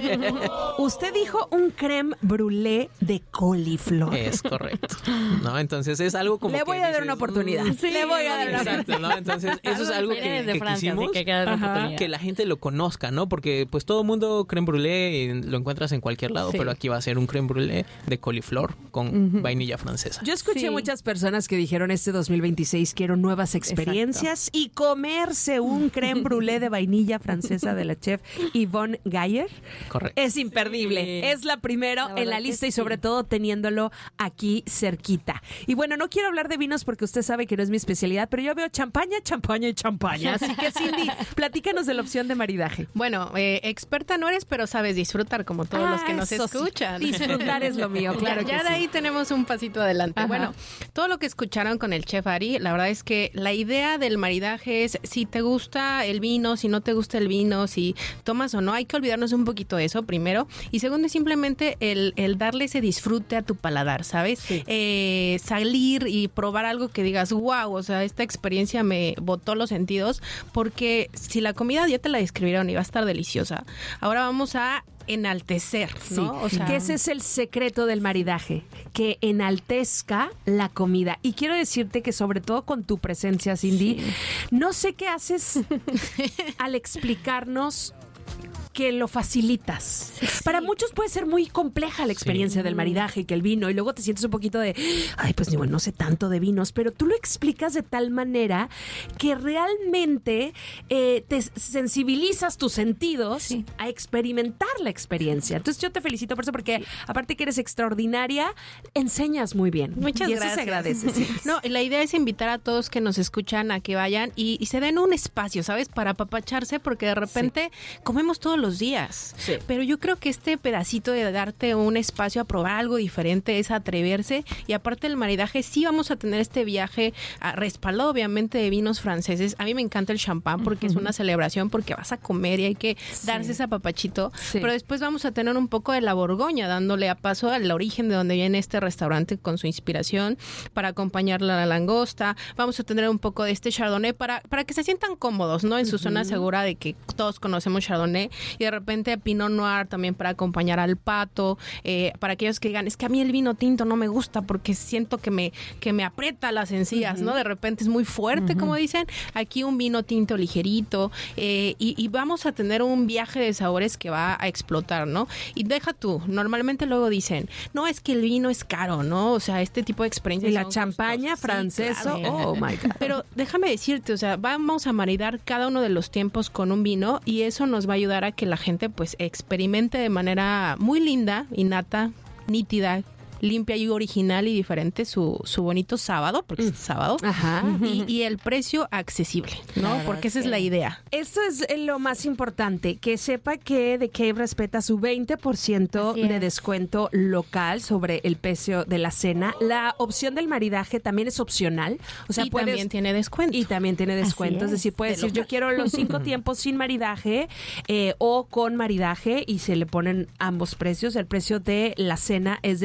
Usted dijo un crème brûlée de coliflor. Es correcto, ¿no? Entonces es algo como Le voy que a dar dices, una oportunidad. "Mm". Le voy a dar una Exacto, ¿no? Entonces eso es algo que, Vienes de que Francia, quisimos así que hay que darle una Ajá. oportunidad. que la gente lo conozca, ¿no? Porque pues todo el mundo crème brûlée lo encuentras en cualquier lado, Sí. pero aquí va a ser un crème brûlée de coliflor con Ujú. vainilla francesa. Yo escuché Sí. muchas personas que dijeron este dos mil veintiséis quiero nuevas experiencias y comerse un crème brûlée de vainilla francesa de la chef Yvonne Gayer. Correcto. Es imperdible. Sí. Es la primero La en verdad la que lista y sí. sobre todo teniéndolo aquí cerquita. Y bueno, no quiero hablar de vinos porque usted sabe que no es mi especialidad, pero yo veo champaña, champaña y champaña. Así que Cindy, platícanos de la opción de maridaje. Bueno, eh, experta no eres, pero sabes disfrutar como todos Ah, los que nos eso sí. escuchan. Disfrutar es lo mío, claro Ya, que ya de sí. ahí tenemos un pasito adelante. Ajá. Bueno, todo lo que escucharon con el chef Ari, la verdad es que la idea del maridaje es si te gusta el vino, si no te gusta el vino, si tomas o no, hay que olvidarnos un poquito de eso primero. Y segundo es simplemente el, el darle ese disfrute a tu paladar, ¿sabes? Eh, salir y probar algo que digas, wow, o sea, esta experiencia me botó los sentidos, porque si la comida ya te la describieron y va a estar deliciosa, ahora vamos a enaltecer, ¿no? Sí, O sea, que ese es el secreto del maridaje, que enaltezca la comida. Y quiero decirte que sobre todo con tu presencia, Cindy, no sé qué haces al explicarnos que lo facilitas. Para muchos puede ser muy compleja la experiencia Sí. del maridaje, que el vino, y luego te sientes un poquito de, ay, pues bueno, no sé tanto de vinos, pero tú lo explicas de tal manera que realmente eh, te sensibilizas tus sentidos Sí. a experimentar la experiencia. Entonces yo te felicito por eso, porque aparte que eres extraordinaria, enseñas muy bien. Muchas y eso gracias. se agradece. Sí. No, la idea es invitar a todos que nos escuchan a que vayan y, y se den un espacio, ¿sabes? Para apapacharse, porque de repente comemos todos los días. Sí. Pero yo creo que este pedacito de darte un espacio a probar algo diferente es atreverse. Y aparte del maridaje, sí vamos a tener este viaje a, respaldado obviamente de vinos franceses. A mí me encanta el champán porque es una celebración, porque vas a comer y hay que darse ese apapachito. Sí. Pero después vamos a tener un poco de la Borgoña, dándole a paso al origen de donde viene este restaurante con su inspiración para acompañarla a la langosta. Vamos a tener un poco de este chardonnay para, para que se sientan cómodos, ¿no? En su zona segura de que todos conocemos chardonnay, y de repente pinot noir también para acompañar al pato, eh, para aquellos que digan, es que a mí el vino tinto no me gusta porque siento que me, que me aprieta las encías, ¿no? De repente es muy fuerte, como dicen. Aquí un vino tinto ligerito, eh, y, y vamos a tener un viaje de sabores que va a explotar, ¿no? Y deja tú, normalmente luego dicen, no, es que el vino es caro, ¿no? O sea, este tipo de experiencias Y la son champaña costosas. Sí, francesa, claro. oh my God. Pero déjame decirte, o sea, vamos a maridar cada uno de los tiempos con un vino, y eso nos va a ayudar a que la gente pues experimente de manera muy linda, innata, nítida, limpia y original y diferente su, su bonito sábado, porque es sábado, Ajá. y, y el precio accesible, ¿no? verdad Porque esa es es la que- idea. Esto es lo más importante, que sepa que The Cave respeta su veinte por ciento Así de es. descuento local sobre el precio de la cena. La opción del maridaje también es opcional. O sea, y puedes, también tiene descuento. Y también tiene descuento. Es es, decir, puedes de decir, yo local. quiero los cinco tiempos sin maridaje eh, o con maridaje, y se le ponen ambos precios. El precio de la cena es de dos mil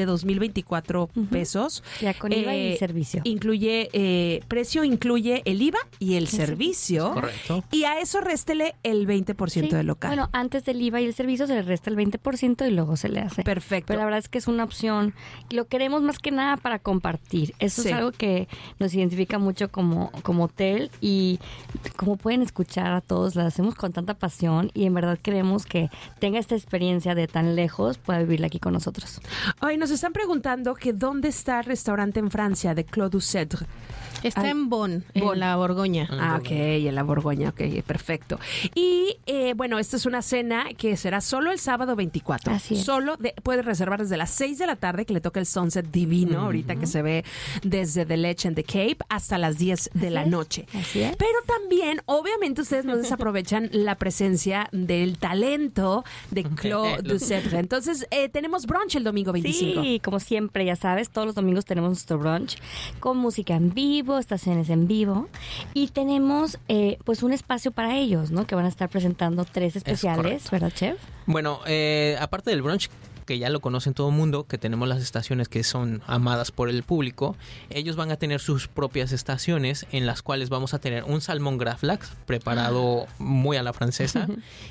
veinticuatro uh-huh. pesos. Ya con I V A eh, y servicio. Incluye, eh, precio incluye el I V A y el sí, servicio. Sí. Correcto. Y a eso réstele el veinte por ciento sí. del local. Bueno, antes del I V A y el servicio se le resta el veinte por ciento y luego se le hace. Perfecto. Pero la verdad es que es una opción. Lo queremos más que nada para compartir. Eso sí. es algo que nos identifica mucho como, como hotel y como pueden escuchar a todos, la hacemos con tanta pasión y en verdad queremos que tenga esta experiencia de tan lejos, pueda vivirla aquí con nosotros. Ay, nos están preguntando que dónde está el restaurante en Francia de Clos du Cèdre. Está Ay, en Bonn, en Bonn. la Borgoña. Ah, ok, en la Borgoña, ok, perfecto. Y eh, bueno, esta es una cena que será solo el sábado veinticuatro. Así es. Solo de, puedes reservar desde las seis de la tarde, que le toca el sunset divino, uh-huh. ahorita que se ve desde The Ledge and the Cape hasta las diez de Así la es. noche. Así es. Pero también, obviamente, ustedes no desaprovechan la presencia del talento de Clos du Cèdre. Entonces, eh, tenemos brunch el domingo veinticinco. Sí, como siempre, ya sabes, todos los domingos tenemos nuestro brunch con música en vivo, estaciones en vivo. vivo y tenemos eh, pues un espacio para ellos, ¿no? Que van a estar presentando tres especiales, ¿verdad, chef? Bueno, eh, aparte del brunch, que ya lo conocen todo el mundo, que tenemos las estaciones que son amadas por el público, ellos van a tener sus propias estaciones en las cuales vamos a tener un salmón Graflax preparado muy a la francesa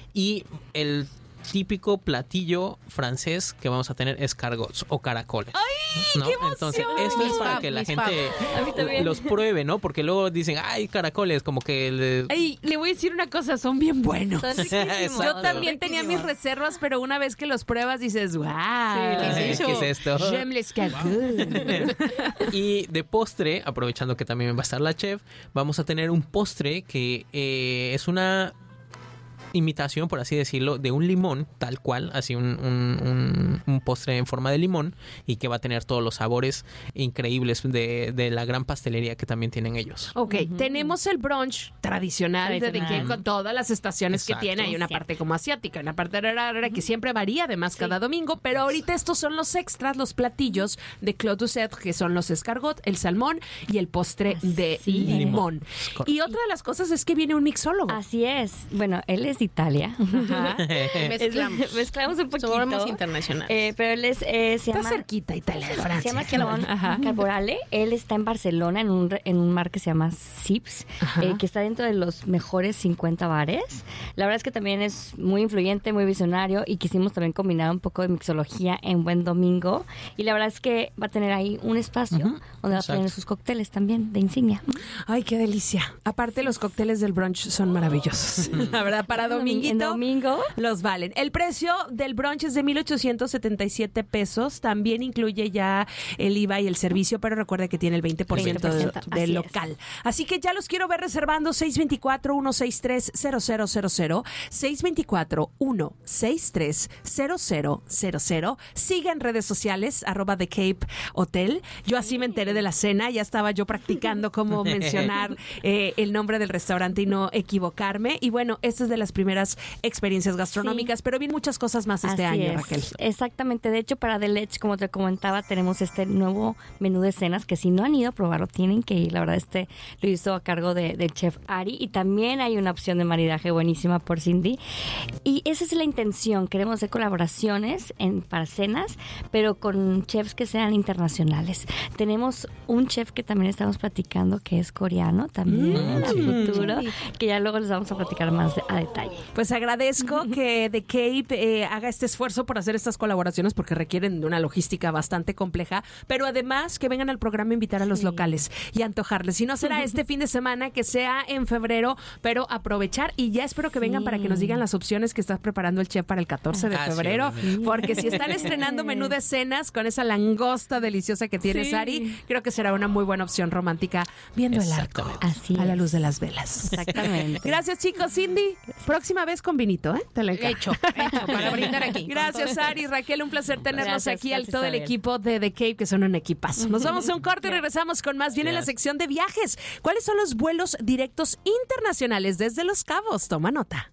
y el típico platillo francés que vamos a tener escargots o caracoles. ¡Ay, ¿no? qué emoción! Entonces, esto es para que la gente los pruebe, ¿no? Porque luego dicen, ay, caracoles, como que... Le... Ay, le voy a decir una cosa, son bien buenos. Son Yo también tenía mis reservas, pero una vez que los pruebas dices, wow, ¿qué es, ¿qué es esto? J'aime l'escargot. Y de postre, aprovechando que también va a estar la chef, vamos a tener un postre que eh, es una... imitación, por así decirlo, de un limón, tal cual, así un, un, un, un postre en forma de limón y que va a tener todos los sabores increíbles de, de la gran pastelería que también tienen ellos. Ok, uh-huh. tenemos el brunch tradicional, tradicional. de The Cape con todas las estaciones Exacto. que tiene. Hay una sí. parte como asiática, una parte rara que siempre varía además sí. cada domingo, pero ahorita estos son los extras, los platillos de Clos du Cèdre, que son los escargots, el salmón y el postre de sí. limón. Y otra de las cosas es que viene un mixólogo. Así es. Bueno, él es Italia. Ajá. Mezclamos. Mezclamos un poquito. Somos internacionales. Eh, pero él es, eh, se está llama... cerquita Italia de Francia. Se llama Salomón Carborale. Él está en Barcelona en un, en un bar que se llama Sips, eh, que está dentro de los mejores cincuenta bares. La verdad es que también es muy influyente, muy visionario y quisimos también combinar un poco de mixología en Buen Domingo. Y la verdad es que va a tener ahí un espacio uh-huh. donde va a tener sus cócteles también de insignia. Ay, qué delicia. Aparte, los cócteles del brunch son maravillosos. La verdad, para dominguito, en domingo los valen. El precio del brunch es de mil ochocientos setenta y siete pesos. También incluye ya el I V A y el servicio, pero recuerda que tiene el veinte por ciento, veinte por ciento del Así local. Es. Así que ya los quiero ver reservando seis dos cuatro, uno seis tres, cero cero cero cero, seis dos cuatro, uno seis tres, cero cero cero cero. Siga en redes sociales, arroba The Cape Hotel. Yo así me enteré de la cena, ya estaba yo practicando cómo mencionar eh, el nombre del restaurante y no equivocarme. Y bueno, esta es de las primeras experiencias gastronómicas, sí. pero vienen muchas cosas más este Así año, es. Raquel. Exactamente. De hecho, para The Ledge, como te comentaba, tenemos este nuevo menú de cenas que si no han ido a probarlo, tienen que ir. La verdad, este lo hizo a cargo de, de chef Ari y también hay una opción de maridaje buenísima por Cindy. Y esa es la intención. Queremos hacer colaboraciones en, para cenas, pero con chefs que sean internacionales. Tenemos un chef que también estamos platicando que es coreano también mm, a sí. futuro, sí. que ya luego les vamos a platicar más de, a detalle. Pues agradezco que The Cape eh, haga este esfuerzo por hacer estas colaboraciones porque requieren de una logística bastante compleja, pero además que vengan al programa a invitar a los sí. locales y antojarles. Si no será este fin de semana, que sea en febrero, pero aprovechar y ya espero que vengan sí. para que nos digan las opciones que estás preparando el chef para el catorce de febrero, sí, porque si están estrenando menú de cenas con esa langosta deliciosa que tiene sí. Sari, creo que será una muy buena opción romántica viendo el arco Así a la es. luz de las velas. Exactamente. Gracias, chicos. Cindy, próxima vez con vinito, ¿eh? Te lo encargo. Hecho, hecho, para brindar aquí. Gracias, Sari, Raquel, un placer tenerlos gracias, aquí gracias, al todo el equipo de The Cape, que son un equipazo. Nos vamos a un corte y regresamos con más. Viene yeah. la sección de viajes. ¿Cuáles son los vuelos directos internacionales desde Los Cabos? Toma nota.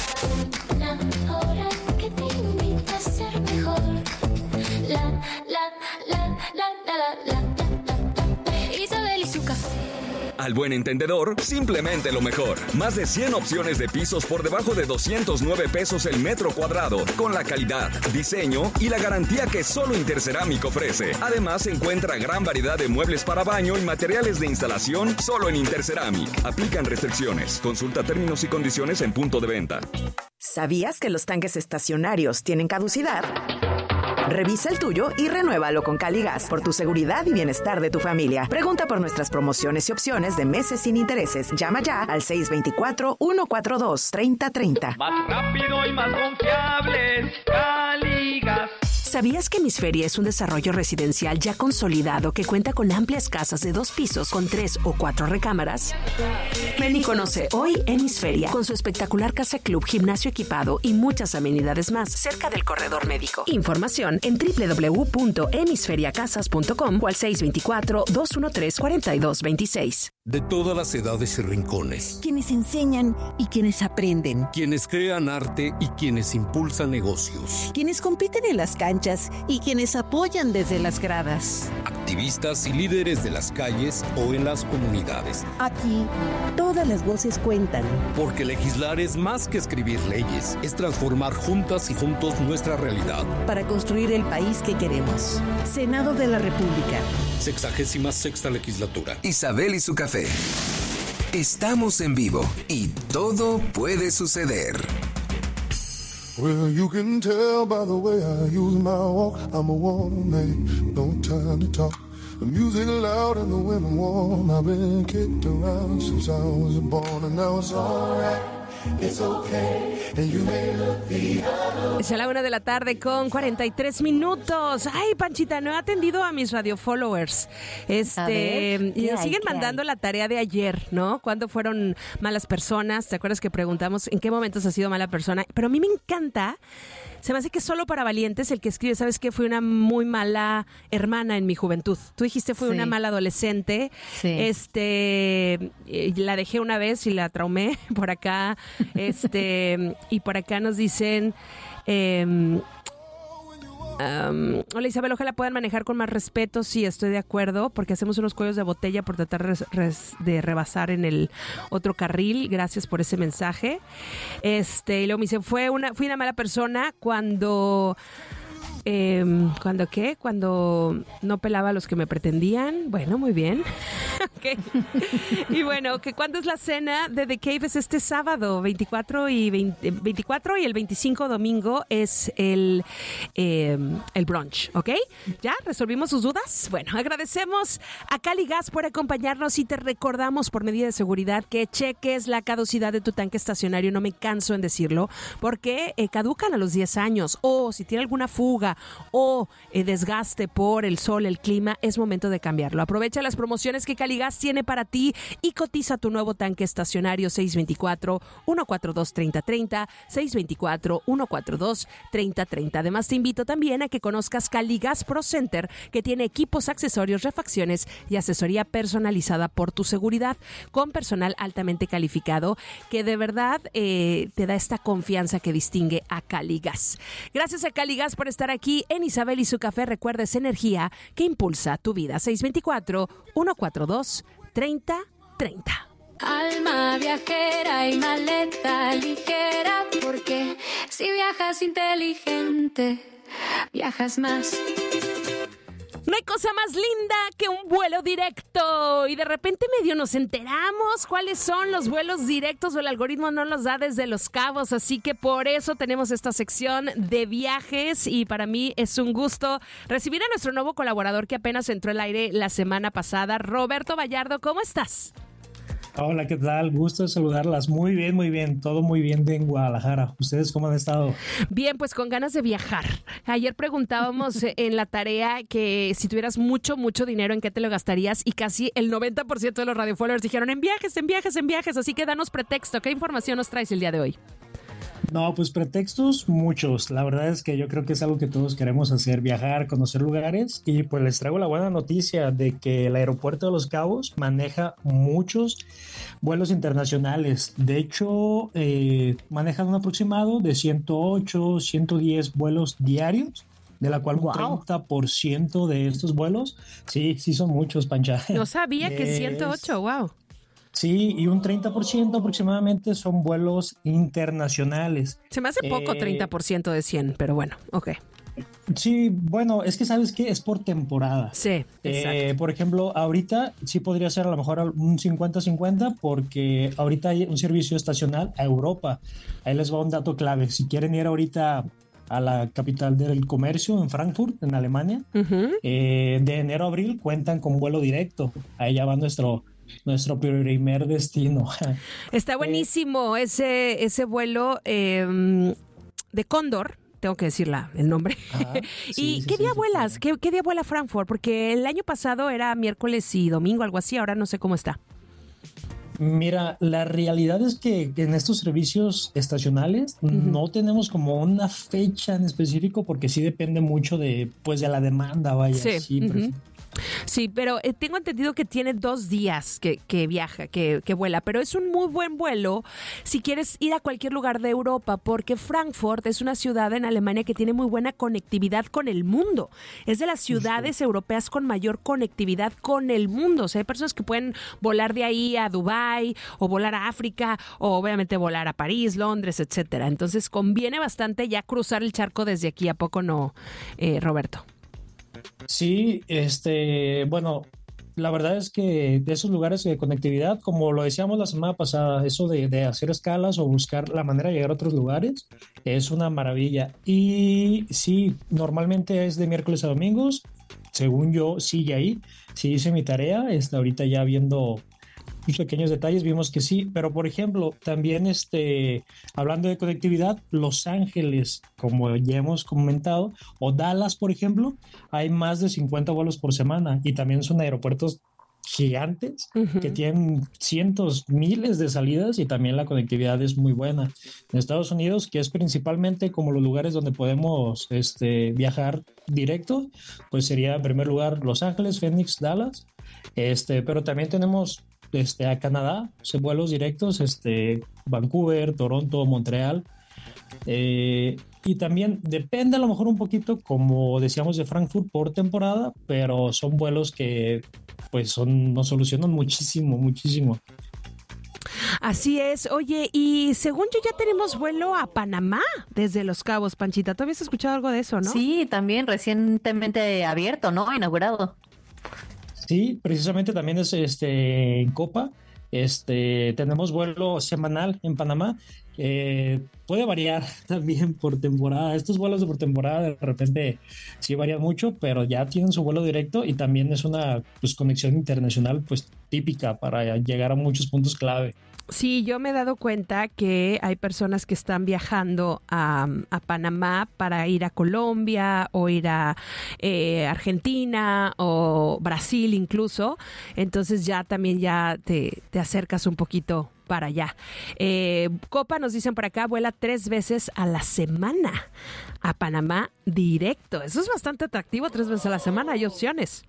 Una hora que te invita a ser mejor. La, la, la, la, la, la, la, la, la. Isabel y su café. Al buen entendedor, simplemente lo mejor. Más de cien opciones de pisos por debajo de doscientos nueve pesos el metro cuadrado, con la calidad, diseño y la garantía que solo Interceramic ofrece. Además, encuentra gran variedad de muebles para baño y materiales de instalación solo en Interceramic. Aplican restricciones. Consulta términos y condiciones en punto de venta. ¿Sabías que los tanques estacionarios tienen caducidad? Revisa el tuyo y renuévalo con Caligas por tu seguridad y bienestar de tu familia. Pregunta por nuestras promociones y opciones de meses sin intereses. Llama ya al seis dos cuatro, uno cuatro dos, tres cero tres cero. Más rápido y más confiables, Caligas. ¿Sabías que Hemisferia es un desarrollo residencial ya consolidado que cuenta con amplias casas de dos pisos con tres o cuatro recámaras? Ven y conoce hoy Hemisferia, con su espectacular casa club, gimnasio equipado y muchas amenidades más, cerca del corredor médico. Información en doble u doble u doble u punto hemisferia casas punto com o al seis dos cuatro, dos uno tres, cuatro dos dos seis. De todas las edades y rincones. Quienes enseñan y quienes aprenden. Quienes crean arte y quienes impulsan negocios. Quienes compiten en las canchas y quienes apoyan desde las gradas. Activistas y líderes de las calles o en las comunidades. Aquí, todas las voces cuentan. Porque legislar es más que escribir leyes, es transformar juntas y juntos nuestra realidad. Para construir el país que queremos. Senado de la República. Sexagésima sexta legislatura. Isabel y su café. Estamos en vivo y todo puede suceder. Well, you can tell by the way I use my walk. I'm a woman, no time to talk. The music loud and the women warm. I've been kicked around since I was born, and now it's alright. It's okay, and you may look the other. Es a la una de la tarde con cuarenta y tres minutos. Ay, Panchita, no he atendido a mis radio followers. Este, y nos siguen mandando la tarea de ayer, ¿no? ¿Cuándo fueron malas personas? ¿Te acuerdas que preguntamos en qué momentos has sido mala persona? Pero a mí me encanta. Se me hace que solo para valientes el que escribe, ¿sabes qué? Fui una muy mala hermana en mi juventud. Tú dijiste fui sí. una mala adolescente. Sí. Este, la dejé una vez y la traumé por acá. Este, y por acá nos dicen... Eh, Um, hola Isabel, ojalá puedan manejar con más respeto. Sí, estoy de acuerdo, porque hacemos unos cuellos de botella por tratar res, res, de rebasar en el otro carril. Gracias por ese mensaje. Este, y luego me dice, fue una, fui una mala persona cuando... Eh, ¿Cuándo qué? Cuando no pelaba a los que me pretendían. Bueno, muy bien. Okay. Y bueno, que ¿cuándo es la cena de The Cave? Es este sábado, veinticuatro y veinte, veinticuatro y el veinticinco domingo es el, eh, el brunch, ¿ok? ¿Ya resolvimos sus dudas? Bueno, agradecemos a Caligas por acompañarnos y te recordamos por medida de seguridad que cheques la caducidad de tu tanque estacionario. No me canso en decirlo, porque eh, caducan a los diez años, o si tiene alguna fuga o eh, desgaste por el sol, el clima, es momento de cambiarlo. Aprovecha las promociones que Caligas tiene para ti y cotiza tu nuevo tanque estacionario seis dos cuatro, uno cuatro dos, tres cero tres cero, seis dos cuatro, uno cuatro dos, tres cero tres cero. Además, te invito también a que conozcas Caligas Pro Center, que tiene equipos, accesorios, refacciones y asesoría personalizada por tu seguridad, con personal altamente calificado que de verdad eh, te da esta confianza que distingue a Caligas. Gracias a Caligas por estar aquí en Isabel y su café. Recuerda, esa energía que impulsa tu vida. seis dos cuatro, uno cuatro dos, tres cero tres cero. Alma viajera y maleta ligera, porque si viajas inteligente, viajas más. No hay cosa más linda que un vuelo directo, y de repente medio nos enteramos cuáles son los vuelos directos, o el algoritmo no los da desde Los Cabos, así que por eso tenemos esta sección de viajes, y para mí es un gusto recibir a nuestro nuevo colaborador que apenas entró al aire la semana pasada, Roberto Vallardo. ¿Cómo estás? Hola, ¿qué tal? Gusto de saludarlas. Muy bien, muy bien. Todo muy bien de en Guadalajara. ¿Ustedes cómo han estado? Bien, pues con ganas de viajar. Ayer preguntábamos en la tarea que si tuvieras mucho, mucho dinero, ¿en qué te lo gastarías? Y casi el noventa por ciento de los radio followers dijeron en viajes, en viajes, en viajes. Así que danos pretexto. ¿Qué información nos traes el día de hoy? No, pues pretextos muchos. La verdad es que yo creo que es algo que todos queremos hacer, viajar, conocer lugares. Y pues les traigo la buena noticia de que el aeropuerto de Los Cabos maneja muchos vuelos internacionales. De hecho, eh, manejan un aproximado de ciento ocho, ciento diez vuelos diarios, de la cual un wow. treinta por ciento de estos vuelos, sí, sí son muchos, Pancha. No sabía es... que ciento ocho, wow. Sí, y un treinta por ciento aproximadamente son vuelos internacionales. Se me hace poco eh, treinta por ciento de cien, pero bueno, ok. Sí, bueno, es que sabes que es por temporada. Sí, eh, por ejemplo, ahorita sí podría ser a lo mejor un cincuenta cincuenta porque ahorita hay un servicio estacional a Europa. Ahí les va un dato clave. Si quieren ir ahorita a la capital del comercio en Frankfurt, en Alemania, uh-huh. eh, de enero a abril cuentan con vuelo directo. Ahí ya va nuestro... nuestro primer destino. Está buenísimo eh, ese, ese vuelo eh, de Cóndor, tengo que decir la, el nombre. Ah, ¿Y sí, qué sí, día sí, vuelas? Sí. ¿Qué, ¿Qué día vuela Frankfurt? Porque el año pasado era miércoles y domingo, algo así, ahora no sé cómo está. Mira, la realidad es que, que en estos servicios estacionales uh-huh. no tenemos como una fecha en específico porque sí depende mucho de, pues, de la demanda, vaya. Sí, sí uh-huh. Sí, pero eh, tengo entendido que tiene dos días que, que viaja, que, que vuela, pero es un muy buen vuelo si quieres ir a cualquier lugar de Europa, porque Frankfurt es una ciudad en Alemania que tiene muy buena conectividad con el mundo. Es de las ciudades sí. europeas con mayor conectividad con el mundo. O sea, hay personas que pueden volar de ahí a Dubái o volar a África o obviamente volar a París, Londres, etcétera. Entonces conviene bastante ya cruzar el charco desde aquí, ¿a poco no, eh, Roberto? Sí, este, bueno, la verdad es que de esos lugares de conectividad, como lo decíamos la semana pasada, eso de, de hacer escalas o buscar la manera de llegar a otros lugares, es una maravilla. Y sí, normalmente es de miércoles a domingos, según yo, sigue ahí, sí hice mi tarea, está ahorita ya viendo pequeños detalles, vimos que sí, pero por ejemplo, también este, hablando de conectividad, Los Ángeles, como ya hemos comentado, o Dallas, por ejemplo, hay más de cincuenta vuelos por semana y también son aeropuertos gigantes uh-huh. que tienen cientos, miles de salidas y también la conectividad es muy buena. En Estados Unidos, que es principalmente como los lugares donde podemos este, viajar directo, pues sería en primer lugar Los Ángeles, Phoenix, Dallas, este, pero también tenemos Este, a Canadá, vuelos directos, este, Vancouver, Toronto, Montreal, eh, y también depende a lo mejor un poquito, como decíamos, de Frankfurt por temporada, pero son vuelos que pues son, nos solucionan muchísimo, muchísimo. Así es. Oye, y según yo ya tenemos vuelo a Panamá desde Los Cabos, Panchita. ¿Tú habías escuchado algo de eso, no? Sí, también recientemente abierto, ¿no? Inaugurado. Sí, precisamente también es este en Copa. Este, tenemos vuelo semanal en Panamá. Eh, puede variar también por temporada. Estos vuelos de por temporada de repente sí varían mucho, pero ya tienen su vuelo directo y también es una pues, conexión internacional pues típica para llegar a muchos puntos clave. Sí, yo me he dado cuenta que hay personas que están viajando a, a Panamá para ir a Colombia o ir a eh, Argentina o Brasil incluso. Entonces ya también ya te, te acercas un poquito para allá. Eh, Copa, nos dicen por acá, vuela tres veces a la semana a Panamá directo. Eso es bastante atractivo, tres veces a la semana, hay opciones.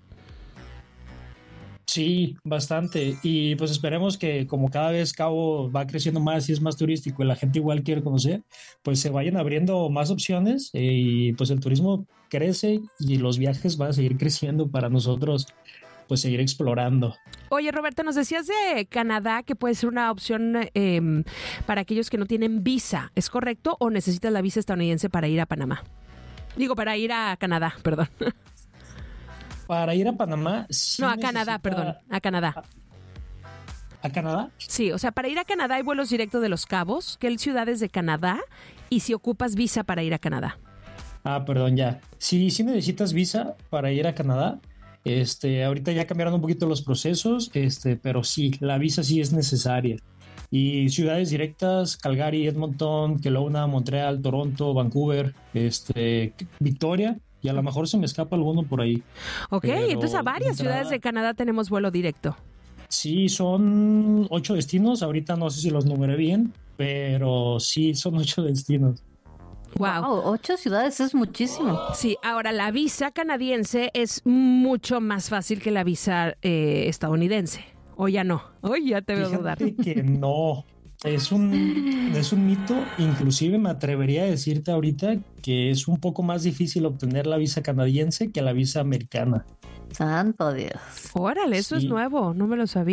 Sí, bastante. Y pues esperemos que como cada vez Cabo va creciendo más y es más turístico y la gente igual quiere conocer, pues se vayan abriendo más opciones eh, y pues el turismo crece y los viajes van a seguir creciendo para nosotros pues seguir explorando. Oye, Roberto, nos decías de Canadá que puede ser una opción eh, para aquellos que no tienen visa. ¿Es correcto o necesitas la visa estadounidense para ir a Panamá? Digo, para ir a Canadá, perdón. Para ir a Panamá... Sí no, a necesita... Canadá, perdón, a Canadá. ¿A, ¿A Canadá? Sí, o sea, para ir a Canadá hay vuelos directos de Los Cabos, que hay ciudades de Canadá, y si ocupas visa para ir a Canadá. Ah, perdón, ya. Sí, sí necesitas visa para ir a Canadá. Este, ahorita ya cambiaron un poquito los procesos, este, pero sí, la visa sí es necesaria. Y ciudades directas, Calgary, Edmonton, Kelowna, Montreal, Toronto, Vancouver, este, Victoria... Y a lo mejor se me escapa alguno por ahí. Ok, pero entonces a varias entrada, ciudades de Canadá tenemos vuelo directo. Sí, son ocho destinos. Ahorita no sé si los numeré bien, pero sí, son ocho destinos. Wow. wow, ocho ciudades es muchísimo. Sí, ahora la visa canadiense es mucho más fácil que la visa eh, estadounidense. O ya no. Hoy ya te veo dudar. Que no. Es un, es un mito, inclusive me atrevería a decirte ahorita que es un poco más difícil obtener la visa canadiense que la visa americana. Santo Dios. Órale, eso sí. Es nuevo, no me lo sabía.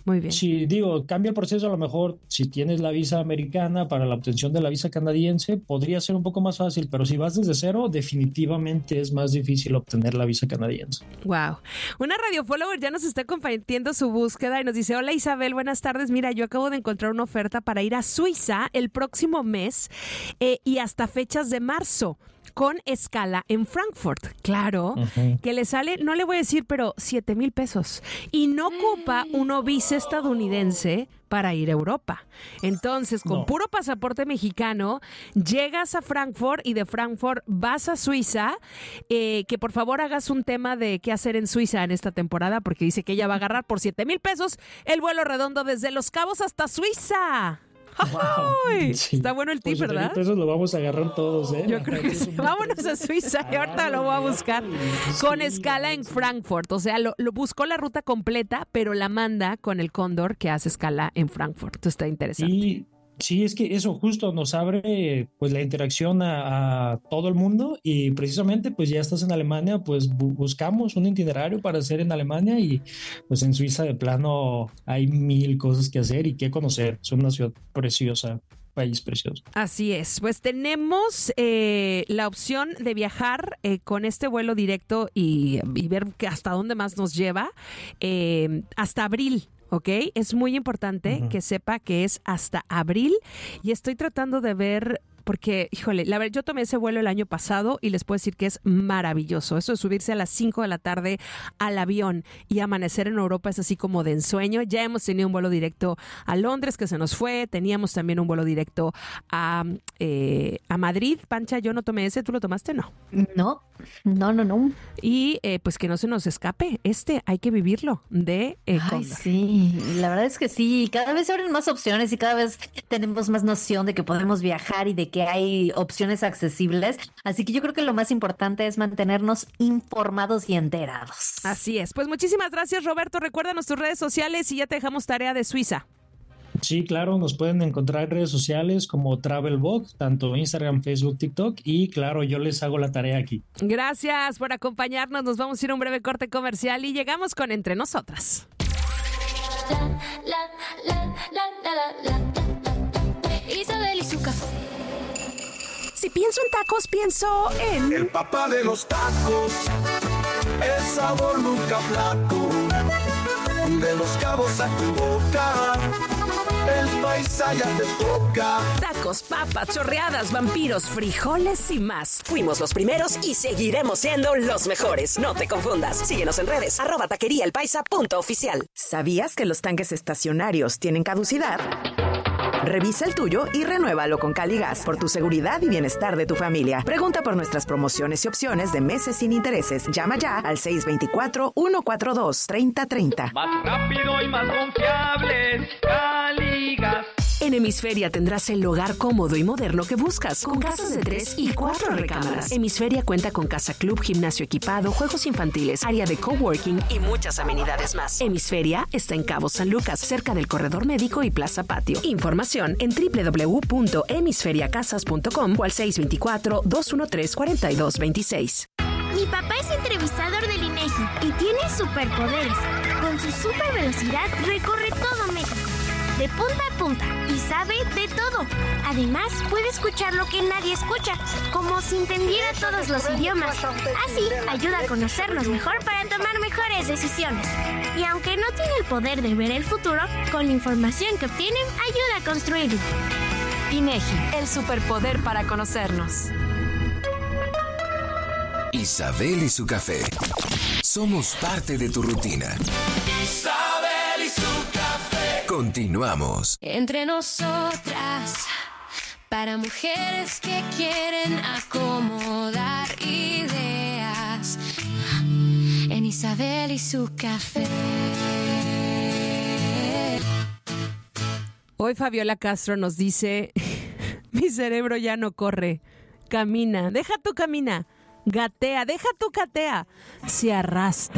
muy bien. Si digo, cambia el proceso, a lo mejor si tienes la visa americana para la obtención de la visa canadiense, podría ser un poco más fácil, pero si vas desde cero, definitivamente es más difícil obtener la visa canadiense. Wow. Una radio follower ya nos está compartiendo su búsqueda y nos dice: hola Isabel, buenas tardes. Mira, yo acabo de encontrar una oferta para ir a Suiza el próximo mes eh, y hasta fechas de marzo, con escala en Frankfurt. Claro, uh-huh. que le sale, no le voy a decir, pero siete mil pesos. Y no ocupa uno visa estadounidense para ir a Europa. Entonces, con no. puro pasaporte mexicano, llegas a Frankfurt y de Frankfurt vas a Suiza. Eh, que por favor hagas un tema de qué hacer en Suiza en esta temporada, porque dice que ella va a agarrar por siete mil pesos el vuelo redondo desde Los Cabos hasta Suiza. Wow. Sí. Está bueno el tip, pues ¿verdad? Eso lo vamos a agarrar todos, ¿eh? Yo creo que sí. Vámonos a Suiza y ahorita lo voy a buscar. Con escala en Frankfurt. O sea, lo, lo buscó la ruta completa, pero la manda con el Cóndor que hace escala en Frankfurt. Esto está interesante. Y sí, es que eso justo nos abre pues la interacción a, a todo el mundo, y precisamente pues ya estás en Alemania, pues bu- buscamos un itinerario para hacer en Alemania, y pues en Suiza de plano hay mil cosas que hacer y que conocer. Es una ciudad preciosa, país precioso. Así es, pues tenemos eh, la opción de viajar eh, con este vuelo directo y, y ver que hasta dónde más nos lleva eh, hasta abril. ¿Ok? Es muy importante uh-huh. que sepa que es hasta abril, y estoy tratando de ver, porque, híjole, la verdad, yo tomé ese vuelo el año pasado y les puedo decir que es maravilloso. Eso de subirse a las cinco de la tarde al avión y amanecer en Europa es así como de ensueño. Ya hemos tenido un vuelo directo a Londres que se nos fue, teníamos también un vuelo directo a, eh, a Madrid. Pancha, yo no tomé ese, ¿tú lo tomaste? No. No, no, no, no. Y eh, pues que no se nos escape, este hay que vivirlo de eh, Ay, Cóndor. Sí, la verdad es que sí, cada vez se abren más opciones y cada vez tenemos más noción de que podemos viajar y de que hay opciones accesibles, así que yo creo que lo más importante es mantenernos informados y enterados. Así es, pues muchísimas gracias, Roberto. Recuérdanos tus redes sociales y ya te dejamos tarea de Suiza. Sí, claro, nos pueden encontrar en redes sociales como Travelbug, tanto Instagram, Facebook, TikTok, y claro, yo les hago la tarea aquí. Gracias por acompañarnos, nos vamos a ir a un breve corte comercial y llegamos con Entre Nosotras. La, la, la, la, la, la, la. Isabel y su café. Si pienso en tacos, pienso en... El papá de los tacos, el sabor nunca flaco, de Los Cabos a tu boca, el paisa ya te toca. Tacos, papas, chorreadas, vampiros, frijoles y más. Fuimos los primeros y seguiremos siendo los mejores. No te confundas. Síguenos en redes, arroba taquería el paisa punto oficial. ¿Sabías que los tanques estacionarios tienen caducidad? Revisa el tuyo y renuévalo con Caligas por tu seguridad y bienestar de tu familia. Pregunta por nuestras promociones y opciones de meses sin intereses. Llama ya al seis dos cuatro, uno cuatro dos, tres cero tres cero. Más rápido y más confiables, Caligas. En Hemisferia tendrás el hogar cómodo y moderno que buscas, con casas de tres y cuatro recámaras. Hemisferia cuenta con casa club, gimnasio equipado, juegos infantiles, área de coworking y muchas amenidades más. Hemisferia está en Cabo San Lucas, cerca del corredor médico y plaza patio. Información en doble u doble u doble u punto hemisferiacasas punto com o al seis dos cuatro, dos uno tres, cuatro dos dos seis. Mi papá es entrevistador del INEGI y tiene superpoderes. Con su super velocidad recorre todo México, de punta a punta, y sabe de todo. Además, puede escuchar lo que nadie escucha, como si entendiera todos los idiomas. Así, ayuda a conocernos mejor para tomar mejores decisiones. Y aunque no tiene el poder de ver el futuro, con la información que obtiene, ayuda a construirlo. INEGI, el superpoder para conocernos. Isabel y su café. Somos parte de tu rutina. Isabel y su café. Continuamos. Entre nosotras, para mujeres que quieren acomodar ideas, en Isabel y su café. Hoy Fabiola Castro nos dice: mi cerebro ya no corre, camina, deja tu camina, gatea, deja tu gatea, se arrastra.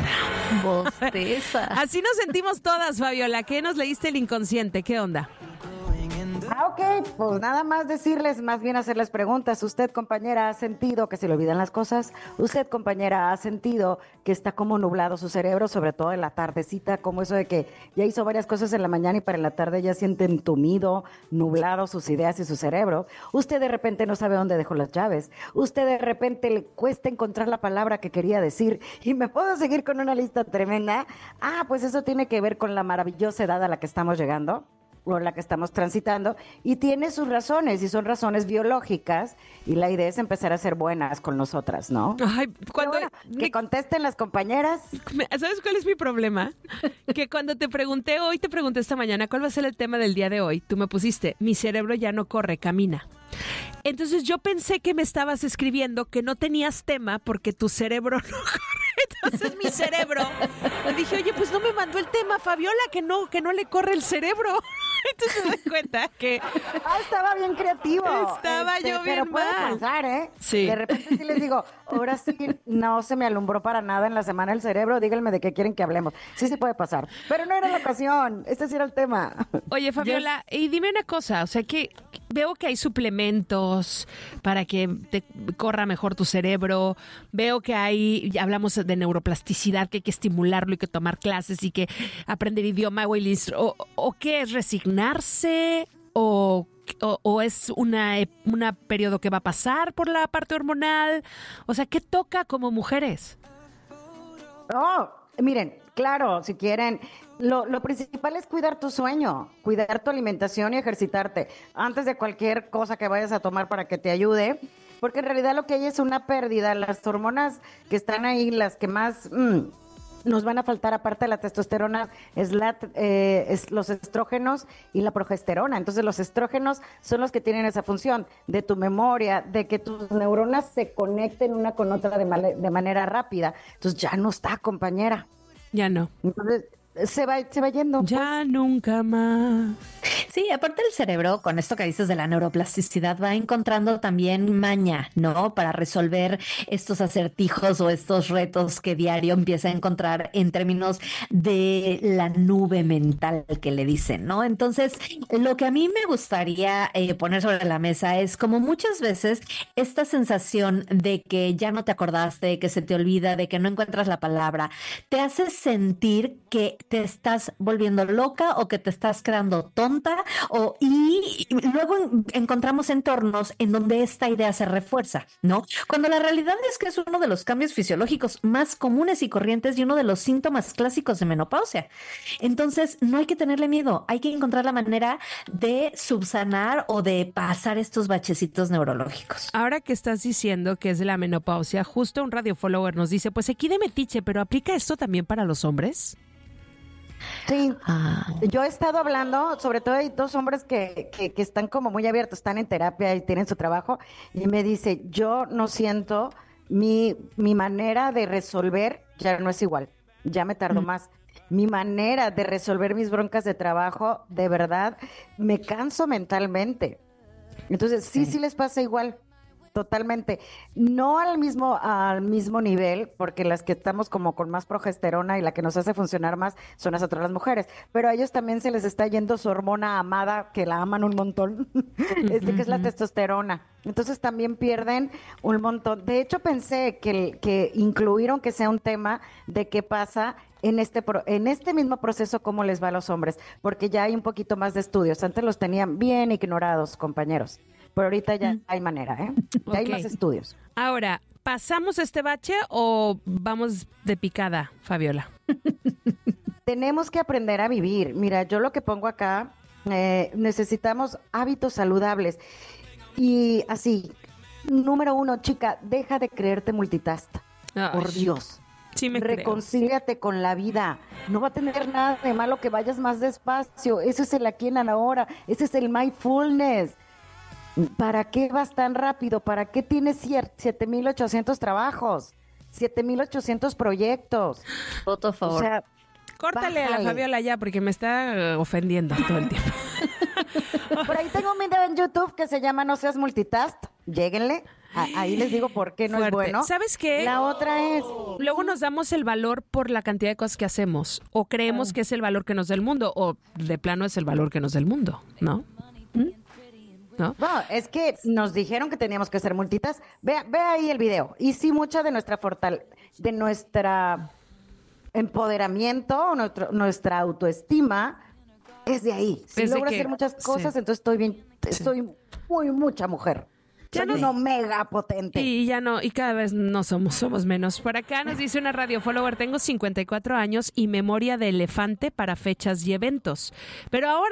Bosteza. Así nos sentimos todas, Fabiola. ¿Qué nos leíste el inconsciente? ¿Qué onda? Ah, ok, pues nada más decirles, más bien hacerles preguntas. ¿Usted, compañera, ha sentido que se le olvidan las cosas? ¿Usted, compañera, ha sentido que está como nublado su cerebro, sobre todo en la tardecita, como eso de que ya hizo varias cosas en la mañana y para en la tarde ya siente entumido, nublado sus ideas y su cerebro? ¿Usted de repente no sabe dónde dejó las llaves? ¿Usted de repente le cuesta encontrar la palabra que quería decir? Y me puedo seguir con una lista tremenda. Ah, pues eso tiene que ver con la maravillosa edad a la que estamos llegando, o la que estamos transitando, y tiene sus razones, y son razones biológicas, y la idea es empezar a ser buenas con nosotras, ¿no? Ay, cuando... Bueno, que me... contesten las compañeras. ¿Sabes cuál es mi problema? Que cuando te pregunté hoy, te pregunté esta mañana, ¿cuál va a ser el tema del día de hoy? Tú me pusiste, mi cerebro ya no corre, camina. Entonces yo pensé que me estabas escribiendo que no tenías tema porque tu cerebro no corre. Entonces mi cerebro, le dije, oye, pues no me mandó el tema, Fabiola, que no, que no le corre el cerebro. Entonces me doy cuenta que... Ah, estaba bien creativo. Estaba este, yo bien pero puede mal. Pasar, ¿eh? Sí. De repente sí les digo, ahora sí no se me alumbró para nada en la semana el cerebro, díganme de qué quieren que hablemos. Sí, sí puede pasar. Pero no era la ocasión, este sí era el tema. Oye, Fabiola, yes. Y dime una cosa, o sea que veo que hay suplementos para que te corra mejor tu cerebro, veo que hay, ya hablamos de neuroplasticidad, que hay que estimularlo y que tomar clases y que aprender idioma o, el, o, o qué es resignarse o... O, o es una, una periodo que va a pasar por la parte hormonal. O sea, ¿qué toca como mujeres? Oh, miren, claro, si quieren, lo, lo principal es cuidar tu sueño, cuidar tu alimentación y ejercitarte antes de cualquier cosa que vayas a tomar para que te ayude, porque en realidad lo que hay es una pérdida. Las hormonas que están ahí, las que más... Mmm, nos van a faltar, aparte de la testosterona, es, la, eh, es los estrógenos y la progesterona. Entonces los estrógenos son los que tienen esa función de tu memoria, de que tus neuronas se conecten una con otra de, mal, de manera rápida. Entonces ya no está, compañera. Ya no. Entonces se va, se va yendo. Ya pues. Nunca más. Sí, aparte el cerebro, con esto que dices de la neuroplasticidad, va encontrando también maña, ¿no? Para resolver estos acertijos o estos retos que diario empieza a encontrar en términos de la nube mental que le dicen, ¿no? Entonces, lo que a mí me gustaría eh, poner sobre la mesa es como muchas veces esta sensación de que ya no te acordaste, que se te olvida, de que no encuentras la palabra, te hace sentir que te estás volviendo loca o que te estás quedando tonta. O, y luego en, encontramos entornos en donde esta idea se refuerza, ¿no? Cuando la realidad es que es uno de los cambios fisiológicos más comunes y corrientes y uno de los síntomas clásicos de menopausia. Entonces, no hay que tenerle miedo, hay que encontrar la manera de subsanar o de pasar estos bachecitos neurológicos. Ahora que estás diciendo que es de la menopausia, justo un radio follower nos dice, pues aquí de metiche, pero ¿aplica esto también para los hombres? Sí, ah. Yo he estado hablando, sobre todo hay dos hombres que, que, que están como muy abiertos, están en terapia y tienen su trabajo, y me dice, yo no siento, mi, mi manera de resolver ya no es igual, ya me tardo mm. más. Mi manera de resolver mis broncas de trabajo, de verdad, me canso mentalmente. Entonces, sí, sí, sí les pasa igual. Totalmente. No al mismo, al mismo nivel, porque las que estamos como con más progesterona y la que nos hace funcionar más son las otras las mujeres, pero a ellos también se les está yendo su hormona amada, que la aman un montón, este que es la testosterona. Entonces también pierden un montón. De hecho, pensé que, que incluyeron que sea un tema de qué pasa en este, pro, en este mismo proceso, cómo les va a los hombres, porque ya hay un poquito más de estudios. Antes los tenían bien ignorados, compañeros. Pero ahorita ya mm. hay manera, ¿eh? Ya okay. hay más estudios. Ahora, ¿pasamos este bache o vamos de picada, Fabiola? Tenemos que aprender a vivir. Mira, yo lo que pongo acá, eh, necesitamos hábitos saludables. Y así, número uno, chica, deja de creerte multitask. Ay, por Dios. Sí me Reconcíliate creo. Con la vida. No va a tener nada de malo que vayas más despacio. Ese es el aquí en ahora. Ese es el mindfulness. ¿Para qué vas tan rápido? ¿Para qué tienes siete mil ochocientos trabajos? siete mil ochocientos proyectos. Voto a favor. O sea, córtale bájale. A la Fabiola ya, porque me está ofendiendo todo el tiempo. Por ahí tengo un video en YouTube que se llama No seas multitask. Lléguenle. Ahí les digo por qué no Fuerte. Es bueno. ¿Sabes qué? La otra es... Luego nos damos el valor por la cantidad de cosas que hacemos. O creemos oh. que es el valor que nos da el mundo. O de plano es el valor que nos da el mundo, ¿no? ¿Mm? ¿no? Bueno, es que nos dijeron que teníamos que ser multitas. Ve, ve ahí el video. Y sí, mucha de nuestra fortal de nuestra empoderamiento, nuestro, nuestra autoestima es de ahí. Si Es de logro que- hacer muchas cosas, sí. entonces estoy bien, soy muy mucha mujer. Ya Soy no- una omega potente. Y ya no, y cada vez no somos, somos menos. Por acá nos dice una radio follower, tengo cincuenta y cuatro años y memoria de elefante para fechas y eventos. Pero ahora